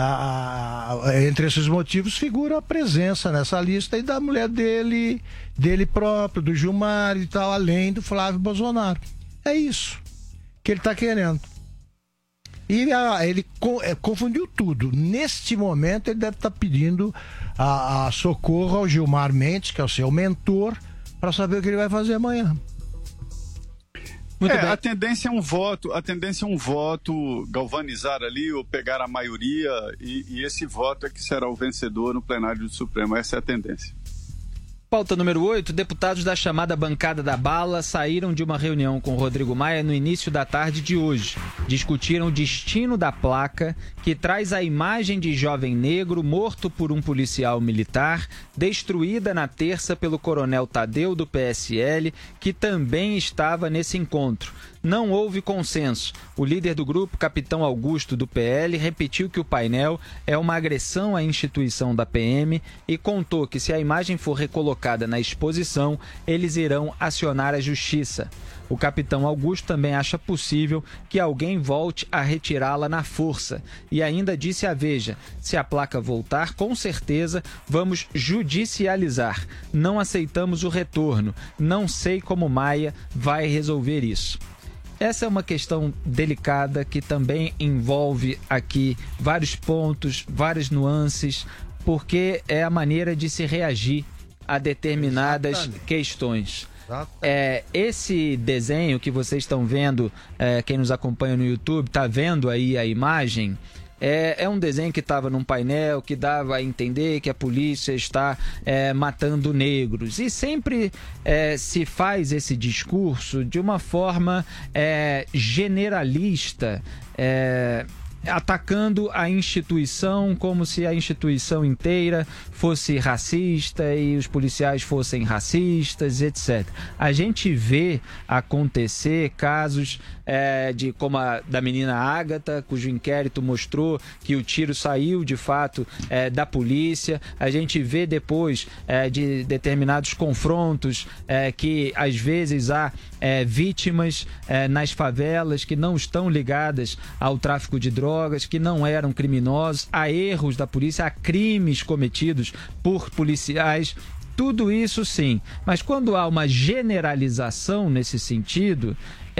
Speaker 3: a, a, entre esses motivos figura a presença nessa lista e da mulher dele, dele próprio, do Gilmar e tal, além do Flávio Bolsonaro. É isso que ele está querendo. E a, ele co, é, confundiu tudo. Neste momento, ele deve estar tá pedindo a, a socorro ao Gilmar Mendes, que é o seu mentor, para saber o que ele vai fazer amanhã.
Speaker 4: Muito é, bem. A tendência é um voto, a tendência é um voto galvanizar ali ou pegar a maioria e, e esse voto é que será o vencedor no plenário do Supremo. Essa é a tendência.
Speaker 2: Pauta número oito, deputados da chamada bancada da bala saíram de uma reunião com Rodrigo Maia no início da tarde de hoje. Discutiram o destino da placa que traz a imagem de jovem negro morto por um policial militar, destruída na terça pelo coronel Tadeu do P S L, que também estava nesse encontro. Não houve consenso. O líder do grupo, capitão Augusto do P L, repetiu que o painel é uma agressão à instituição da P M e contou que se a imagem for recolocada na exposição, eles irão acionar a justiça. O capitão Augusto também acha possível que alguém volte a retirá-la na força e ainda disse à Veja, se a placa voltar, com certeza vamos judicializar. Não aceitamos o retorno. Não sei como Maia vai resolver isso. Essa é uma questão delicada que também envolve aqui vários pontos, várias nuances, porque é a maneira de se reagir a determinadas Exatamente. questões. É, esse desenho que vocês estão vendo, é, quem nos acompanha no YouTube, está vendo aí a imagem. É, é um desenho que estava num painel que dava a entender que a polícia está é, matando negros. E sempre é, se faz esse discurso de uma forma é, generalista, é, atacando a instituição como se a instituição inteira fosse racista e os policiais fossem racistas, etcétera. A gente vê acontecer casos é, de, como a da menina Ágata, cujo inquérito mostrou que o tiro saiu de fato é, da polícia. A gente vê depois é, de determinados confrontos é, que às vezes há é, vítimas é, nas favelas que não estão ligadas ao tráfico de drogas, que não eram criminosos, há erros da polícia, há crimes cometidos por policiais. Tudo isso sim, mas quando há uma generalização nesse sentido,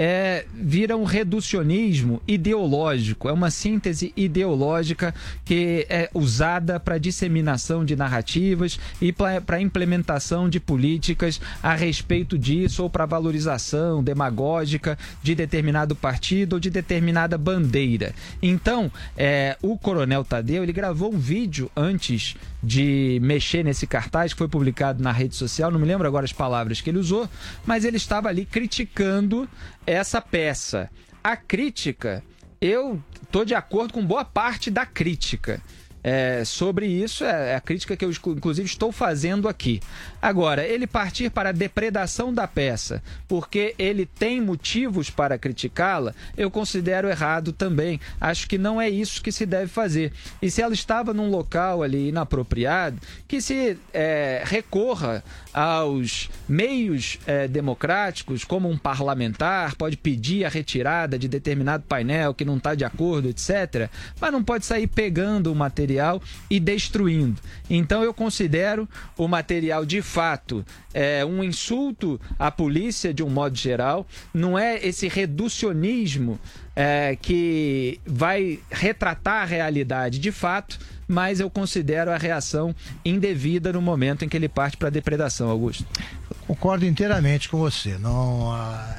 Speaker 2: é, vira um reducionismo ideológico, é uma síntese ideológica que é usada para disseminação de narrativas e para implementação de políticas a respeito disso ou para valorização demagógica de determinado partido ou de determinada bandeira. Então, é, o Coronel Tadeu, ele gravou um vídeo antes de mexer nesse cartaz que foi publicado na rede social, não me lembro agora as palavras que ele usou, mas ele estava ali criticando essa peça. A crítica, eu estou de acordo com boa parte da crítica. É, sobre isso, é a crítica que eu inclusive estou fazendo aqui. Agora, ele partir para a depredação da peça porque ele tem motivos para criticá-la, eu considero errado também. Acho que não é isso que se deve fazer. E se ela estava num local ali inapropriado, que se é, recorra aos meios é, democráticos, como um parlamentar pode pedir a retirada de determinado painel que não está de acordo, etcétera, mas não pode sair pegando o material e destruindo. Então eu considero o material de fato é, um insulto à polícia de um modo geral, não é esse reducionismo é, que vai retratar a realidade de fato, mas eu considero a reação indevida no momento em que ele parte para a depredação, Augusto.
Speaker 3: Concordo inteiramente com você. Não,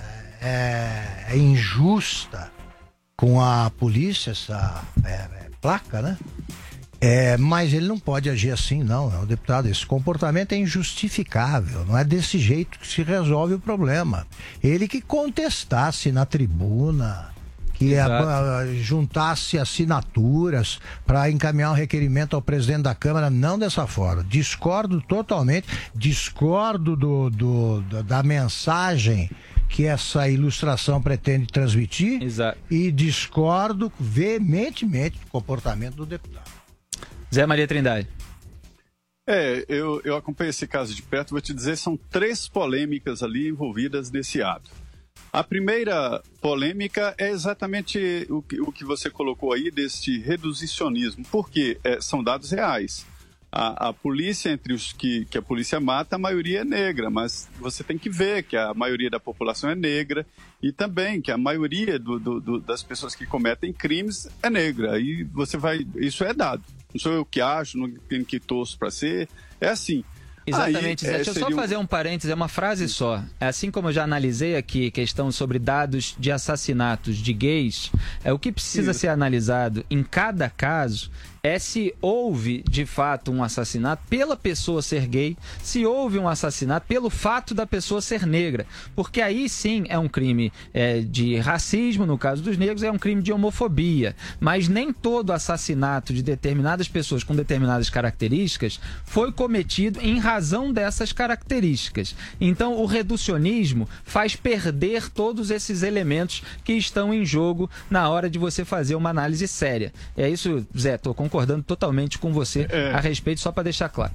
Speaker 3: é, é injusta com a polícia essa é, é, placa, né? É, mas ele não pode agir assim, não, não, deputado. Esse comportamento é injustificável. Não é desse jeito que se resolve o problema. Ele que contestasse na tribuna, que a, a, juntasse assinaturas para encaminhar um requerimento ao presidente da Câmara, não dessa forma. Discordo totalmente, discordo do, do, do, da mensagem que essa ilustração pretende transmitir. Exato. E discordo veementemente do comportamento do deputado.
Speaker 2: Zé Maria Trindade.
Speaker 4: É, eu, eu acompanhei esse caso de perto, vou te dizer, são três polêmicas ali envolvidas nesse ato. A primeira polêmica é exatamente o que, o que você colocou aí deste reduzicionismo, porque é, são dados reais. A, a polícia, entre os que, que a polícia mata, a maioria é negra, mas você tem que ver que a maioria da população é negra e também que a maioria do, do, do, das pessoas que cometem crimes é negra. E você vai, isso é dado. Não sou eu que acho, não tenho que torço para ser, é assim.
Speaker 2: Exatamente,
Speaker 4: Aí,
Speaker 2: Zé.
Speaker 4: é,
Speaker 2: Deixa eu só
Speaker 4: um...
Speaker 2: fazer um parênteses, é uma frase só. Assim como eu já analisei aqui questão sobre dados de assassinatos de gays, é o que precisa Isso. ser analisado em cada caso é se houve, de fato, um assassinato pela pessoa ser gay, se houve um assassinato pelo fato da pessoa ser negra. Porque aí, sim, é um crime é, de racismo, no caso dos negros, é um crime de homofobia. Mas nem todo assassinato de determinadas pessoas com determinadas características foi cometido em razão dessas características. Então, o reducionismo faz perder todos esses elementos que estão em jogo na hora de você fazer uma análise séria. É isso, Zé, estou concordando totalmente com você é, a respeito, só para deixar claro.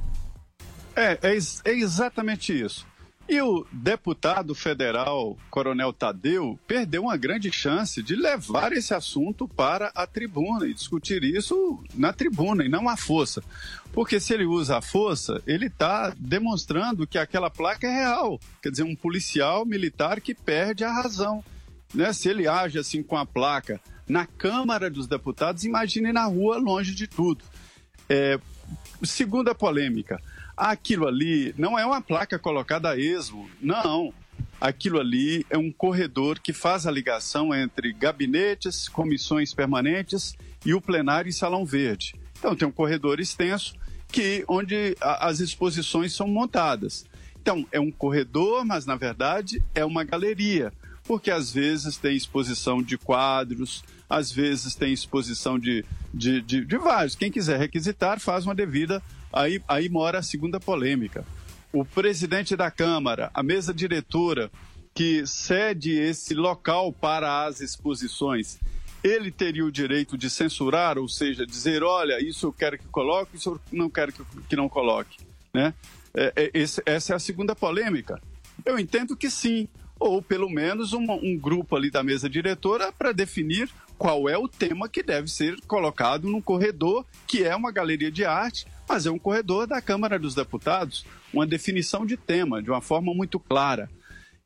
Speaker 4: É, é, é exatamente isso. E o deputado federal, Coronel Tadeu, perdeu uma grande chance de levar esse assunto para a tribuna e discutir isso na tribuna e não à força. Porque se ele usa a força, ele está demonstrando que aquela placa é real. Quer dizer, um policial militar que perde a razão. Né? Se ele age assim com a placa na Câmara dos Deputados, imagine na rua, longe de tudo. É, segunda polêmica, aquilo ali não é uma placa colocada a esmo, não. Aquilo ali é um corredor que faz a ligação entre gabinetes, comissões permanentes e o plenário e Salão Verde. Então tem um corredor extenso que, onde a, as exposições são montadas. Então é um corredor, mas na verdade é uma galeria, porque às vezes tem exposição de quadros, às vezes tem exposição de, de, de, de vários. Quem quiser requisitar, faz uma devida. Aí, aí mora a segunda polêmica. O presidente da Câmara, a mesa diretora que cede esse local para as exposições, ele teria o direito de censurar, ou seja, dizer, olha, isso eu quero que coloque, isso eu não quero que, que não coloque. Né? É, é, esse, essa é a segunda polêmica. Eu entendo que sim, ou pelo menos um, um grupo ali da mesa diretora para definir qual é o tema que deve ser colocado num corredor, que é uma galeria de arte, mas é um corredor da Câmara dos Deputados, uma definição de tema, de uma forma muito clara.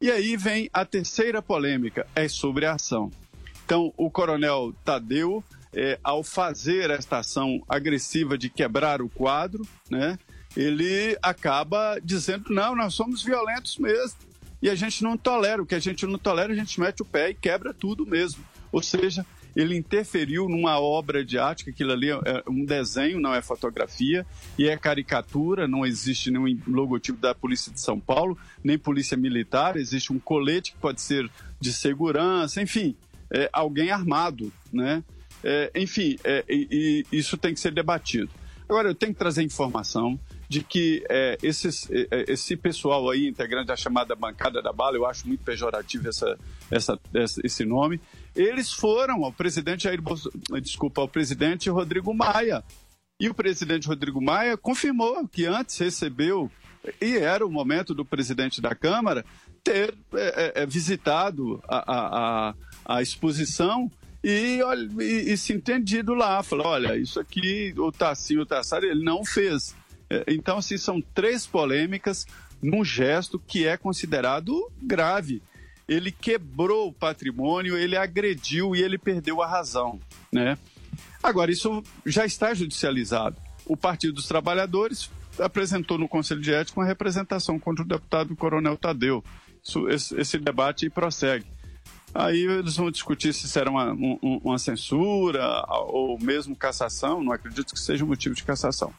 Speaker 4: E aí vem a terceira polêmica, é sobre a ação. Então, o coronel Tadeu, é, ao fazer esta ação agressiva de quebrar o quadro, né, ele acaba dizendo, não, nós somos violentos mesmo. E a gente não tolera, o que a gente não tolera, a gente mete o pé e quebra tudo mesmo. Ou seja, ele interferiu numa obra de arte, que aquilo ali é um desenho, não é fotografia, e é caricatura, não existe nenhum logotipo da Polícia de São Paulo, nem Polícia Militar, existe um colete que pode ser de segurança, enfim, é alguém armado, né? É, enfim, é, e, e isso tem que ser debatido. Agora, eu tenho que trazer informação de que é, esses, é, esse pessoal aí, integrante da chamada bancada da bala, eu acho muito pejorativo essa, essa, esse nome, eles foram ao presidente Jair Bolsonaro, desculpa, ao presidente Rodrigo Maia. E o presidente Rodrigo Maia confirmou que antes recebeu, e era o momento do presidente da Câmara, ter é, é, visitado a, a, a, a exposição e, olha, e, e se entendido lá. Falou, olha, isso aqui, o Tassinho, o Tassari, ele não fez. Então, assim, são três polêmicas num gesto que é considerado grave. Ele quebrou o patrimônio, ele agrediu e ele perdeu a razão, né? Agora, isso já está judicializado. O Partido dos Trabalhadores apresentou no Conselho de Ética uma representação contra o deputado Coronel Tadeu. Isso, esse, esse debate prossegue. Aí eles vão discutir se será uma, um, uma censura ou mesmo cassação. Não acredito que seja um motivo de cassação.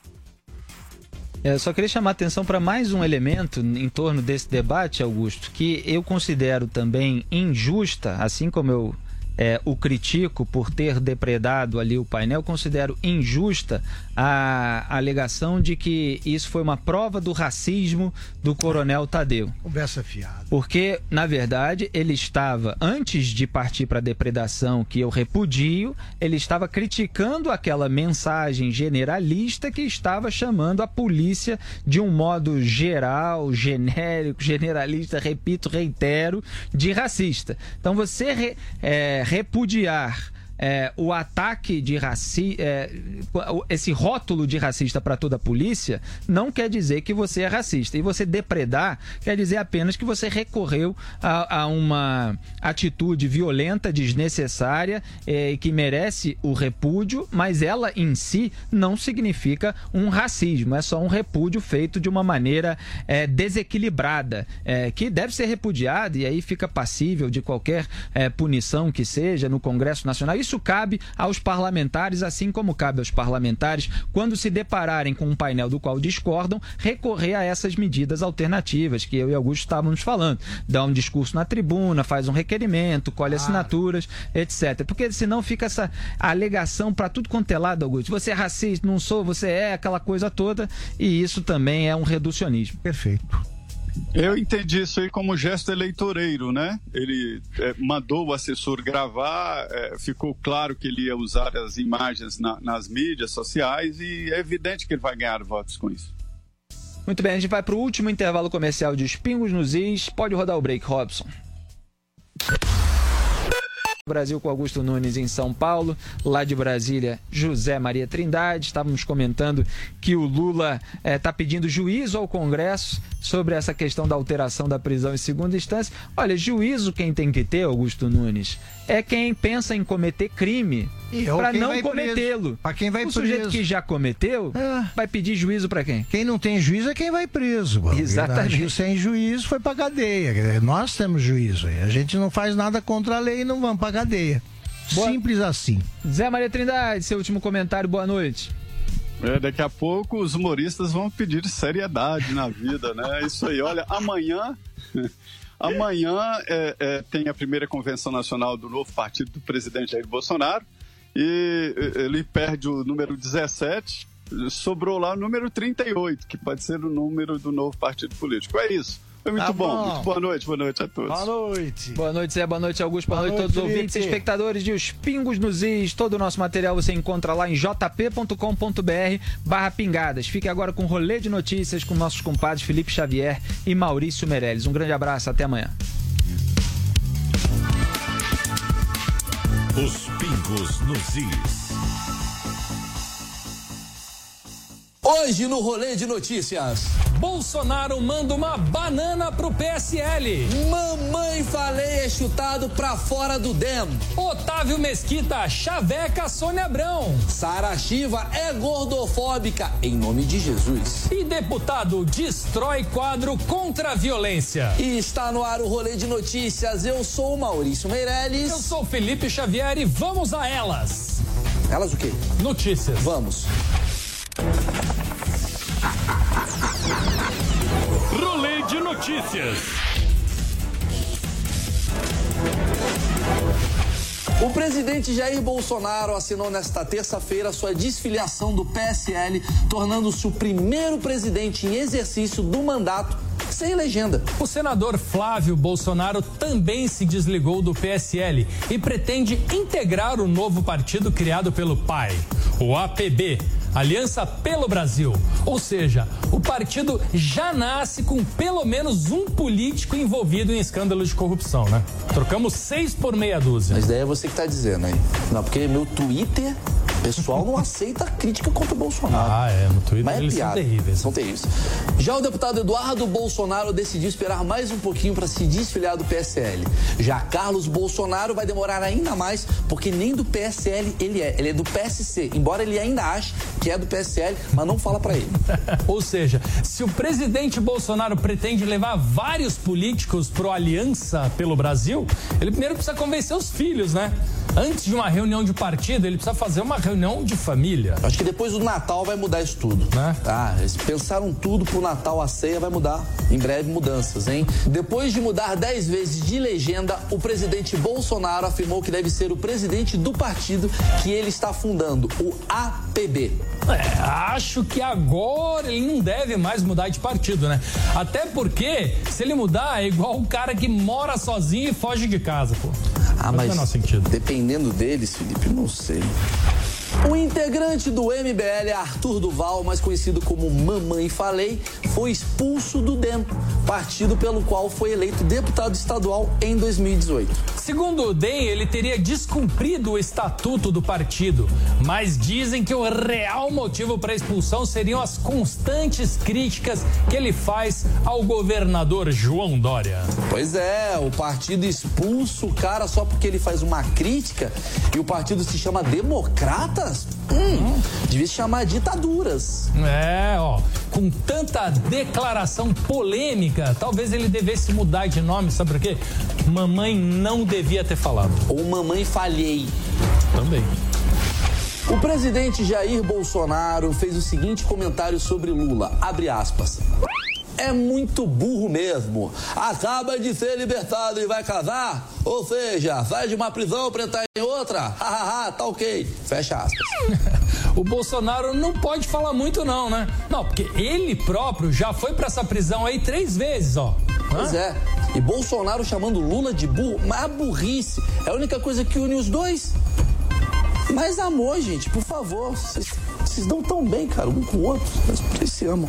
Speaker 2: Eu só queria chamar a atenção para mais um elemento em torno desse debate, Augusto, que eu considero também injusta, assim como eu é, o critico por ter depredado ali o painel, considero injusta a alegação de que isso foi uma prova do racismo do Coronel Tadeu.
Speaker 3: Conversa fiada.
Speaker 2: Porque, na verdade, ele estava, antes de partir para a depredação, que eu repudio, ele estava criticando aquela mensagem generalista que estava chamando a polícia de um modo geral, genérico, generalista, repito, reitero, de racista. Então, você re, é, repudiar É, o ataque de racismo, é, esse rótulo de racista para toda a polícia, não quer dizer que você é racista. E você depredar quer dizer apenas que você recorreu a, a uma atitude violenta, desnecessária, é, que merece o repúdio, mas ela em si não significa um racismo. É só um repúdio feito de uma maneira é, desequilibrada, é, que deve ser repudiada e aí fica passível de qualquer é, punição que seja no Congresso Nacional. Isso cabe aos parlamentares, assim como cabe aos parlamentares, quando se depararem com um painel do qual discordam, recorrer a essas medidas alternativas que eu e Augusto estávamos falando. Dá um discurso na tribuna, faz um requerimento, colhe assinaturas, etcétera. Porque senão fica essa alegação para tudo quanto é lado, Augusto. Você é racista, não sou, você é, aquela coisa toda, e isso também é um reducionismo.
Speaker 3: Perfeito.
Speaker 4: Eu entendi isso aí como gesto eleitoreiro, né? Ele é, mandou o assessor gravar, é, ficou claro que ele ia usar as imagens na, nas mídias sociais e é evidente que ele vai ganhar votos com isso.
Speaker 2: Muito bem, a gente vai para o último intervalo comercial de Os Pingos nos Is. Pode rodar o break, Robson. Brasil com Augusto Nunes em São Paulo, lá de Brasília, José Maria Trindade. Estávamos comentando que o Lula está eh, pedindo juízo ao Congresso sobre essa questão da alteração da prisão em segunda instância. Olha, juízo quem tem que ter, Augusto Nunes, é quem pensa em cometer crime para não cometê-lo.
Speaker 3: Para quem vai
Speaker 2: o
Speaker 3: preso.
Speaker 2: O sujeito que já cometeu é. vai pedir juízo para quem?
Speaker 3: Quem não tem juízo é quem vai preso. Mano.
Speaker 2: Exatamente.
Speaker 3: Sem juízo foi para cadeia. Nós temos juízo. A gente não faz nada contra a lei e não vamos para cadeia. Boa... Simples assim.
Speaker 2: Zé Maria Trindade, seu último comentário, boa noite.
Speaker 4: É, daqui a pouco os humoristas vão pedir seriedade na vida, né? Isso aí, olha, amanhã... Amanhã é, é, tem a primeira convenção nacional do novo partido do presidente Jair Bolsonaro e ele perde o número dezessete, sobrou lá o número trinta e oito, que pode ser o número do novo partido político. É isso. Foi muito tá bom. bom. Muito boa noite, boa noite a todos.
Speaker 3: Boa noite.
Speaker 2: Boa noite, Zé. Boa noite, Augusto. Boa, boa noite a todos os ouvintes e espectadores de Os Pingos nos Is. Todo o nosso material você encontra lá em jp.com.br barra pingadas. Fique agora com o rolê de notícias com nossos compadres Felipe Xavier e Maurício Meirelles. Um grande abraço, até amanhã.
Speaker 1: Os Pingos nos Is.
Speaker 12: Hoje no Rolê de Notícias.
Speaker 13: Bolsonaro manda uma banana pro P S L.
Speaker 12: Mamãe falei é chutado pra fora do D E M.
Speaker 13: Otávio Mesquita chaveca Sônia Abrão.
Speaker 12: Sara Shiva é gordofóbica em nome de Jesus.
Speaker 13: E deputado destrói quadro contra a violência.
Speaker 12: E está no ar o Rolê de Notícias. Eu sou o Maurício Meirelles.
Speaker 13: Eu sou o Felipe Xavier e vamos a elas.
Speaker 12: Elas o quê?
Speaker 13: Notícias.
Speaker 12: Vamos.
Speaker 13: Rolê de Notícias.
Speaker 12: O presidente Jair Bolsonaro assinou nesta terça-feira sua desfiliação do P S L, tornando-se o primeiro presidente em exercício do mandato sem legenda.
Speaker 13: O senador Flávio Bolsonaro também se desligou do P S L e pretende integrar o novo partido criado pelo pai, o A P B, Aliança pelo Brasil. Ou seja, o partido já nasce com pelo menos um político envolvido em escândalo de corrupção, né? Trocamos seis por meia dúzia.
Speaker 12: Mas daí é você que tá dizendo aí. Não, porque meu Twitter, o pessoal não aceita crítica contra o Bolsonaro.
Speaker 13: Ah, é, no Twitter
Speaker 12: Mas é
Speaker 13: eles
Speaker 12: piada.
Speaker 13: são terríveis.
Speaker 12: São terríveis. Já o deputado Eduardo Bolsonaro decidiu esperar mais um pouquinho para se desfiliar do P S L. Já Carlos Bolsonaro vai demorar ainda mais, porque nem do P S L ele é. Ele é do P S C, embora ele ainda ache que é do P S L, mas não fala para ele.
Speaker 13: Ou seja, se o presidente Bolsonaro pretende levar vários políticos pro Aliança pelo Brasil, ele primeiro precisa convencer os filhos, né? Antes de uma reunião de partido, ele precisa fazer uma reunião de família.
Speaker 12: Acho que depois do Natal vai mudar isso tudo.
Speaker 13: Né?
Speaker 12: Ah, eles pensaram tudo pro Natal, a ceia vai mudar. Em breve, mudanças, hein? Depois de mudar dez vezes de legenda, o presidente Bolsonaro afirmou que deve ser o presidente do partido que ele está fundando, o A P B.
Speaker 13: É, acho que agora ele não deve mais mudar de partido, né? Até porque, se ele mudar, é igual um cara que mora sozinho e foge de casa, pô.
Speaker 12: Ah,
Speaker 13: não
Speaker 12: mas
Speaker 13: tem menor sentido.
Speaker 12: Dependendo deles, Felipe, não sei. O integrante do M B L, Arthur Duval, mais conhecido como Mamãe Falei, foi expulso do D E M, partido pelo qual foi eleito deputado estadual em dois mil e dezoito.
Speaker 13: Segundo o D E M, ele teria descumprido o estatuto do partido, mas dizem que o real motivo para a expulsão seriam as constantes críticas que ele faz ao governador João Dória.
Speaker 12: Pois é, o partido expulsa o cara só porque ele faz uma crítica e o partido se chama Democratas? Hum, devia se chamar ditaduras.
Speaker 13: É, ó, com tanta declaração polêmica, talvez ele devesse mudar de nome, sabe por quê? Mamãe não devia ter falado.
Speaker 12: Ou Mamãe Falhei.
Speaker 13: Também.
Speaker 12: O presidente Jair Bolsonaro fez o seguinte comentário sobre Lula, abre aspas. É muito burro mesmo. Acaba de ser libertado e vai casar? Ou seja, sai de uma prisão pra entrar em outra? Hahaha, tá ok. Fecha aspas.
Speaker 13: O Bolsonaro não pode falar muito não, né? Não, porque ele próprio já foi pra essa prisão aí três vezes, ó.
Speaker 12: Pois é. E Bolsonaro chamando Lula de burro, mas a burrice é a única coisa que une os dois. Mais amor, gente, por favor. Vocês dão tão bem, cara, um com o outro. Vocês se amam.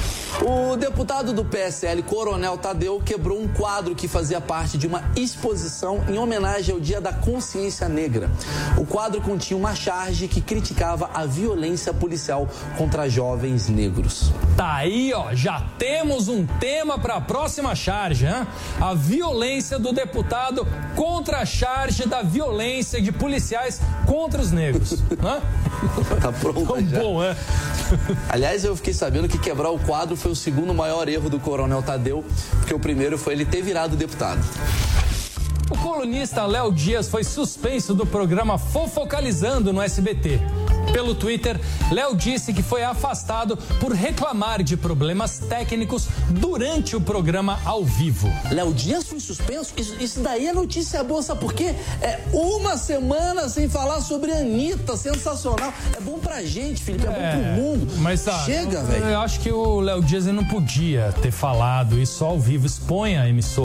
Speaker 12: O deputado do P S L, Coronel Tadeu, quebrou um quadro que fazia parte de uma exposição em homenagem ao Dia da Consciência Negra. O quadro continha uma charge que criticava a violência policial contra jovens negros.
Speaker 13: Tá aí, ó, já temos um tema para a próxima charge, hein? A violência do deputado contra a charge da violência de policiais contra os negros. Né?
Speaker 12: Tá pronto.
Speaker 13: Tão
Speaker 12: já.
Speaker 13: Bom, é?
Speaker 12: Aliás, eu fiquei sabendo que quebrar o quadro foi o segundo maior erro do Coronel Tadeu, porque o primeiro foi ele ter virado deputado.
Speaker 13: O colunista Léo Dias foi suspenso do programa Fofocalizando no S B T. Pelo Twitter, Léo disse que foi afastado por reclamar de problemas técnicos durante o programa ao vivo.
Speaker 12: Léo Dias foi suspenso? Isso, isso daí é notícia boa, sabe por quê? É uma semana sem falar sobre a Anitta, sensacional. É bom pra gente, Felipe, é, é bom pro mundo.
Speaker 13: Mas tá,
Speaker 12: chega,
Speaker 13: velho.
Speaker 12: Eu
Speaker 13: acho que o Léo Dias não podia ter falado isso ao vivo, expõe a emissora.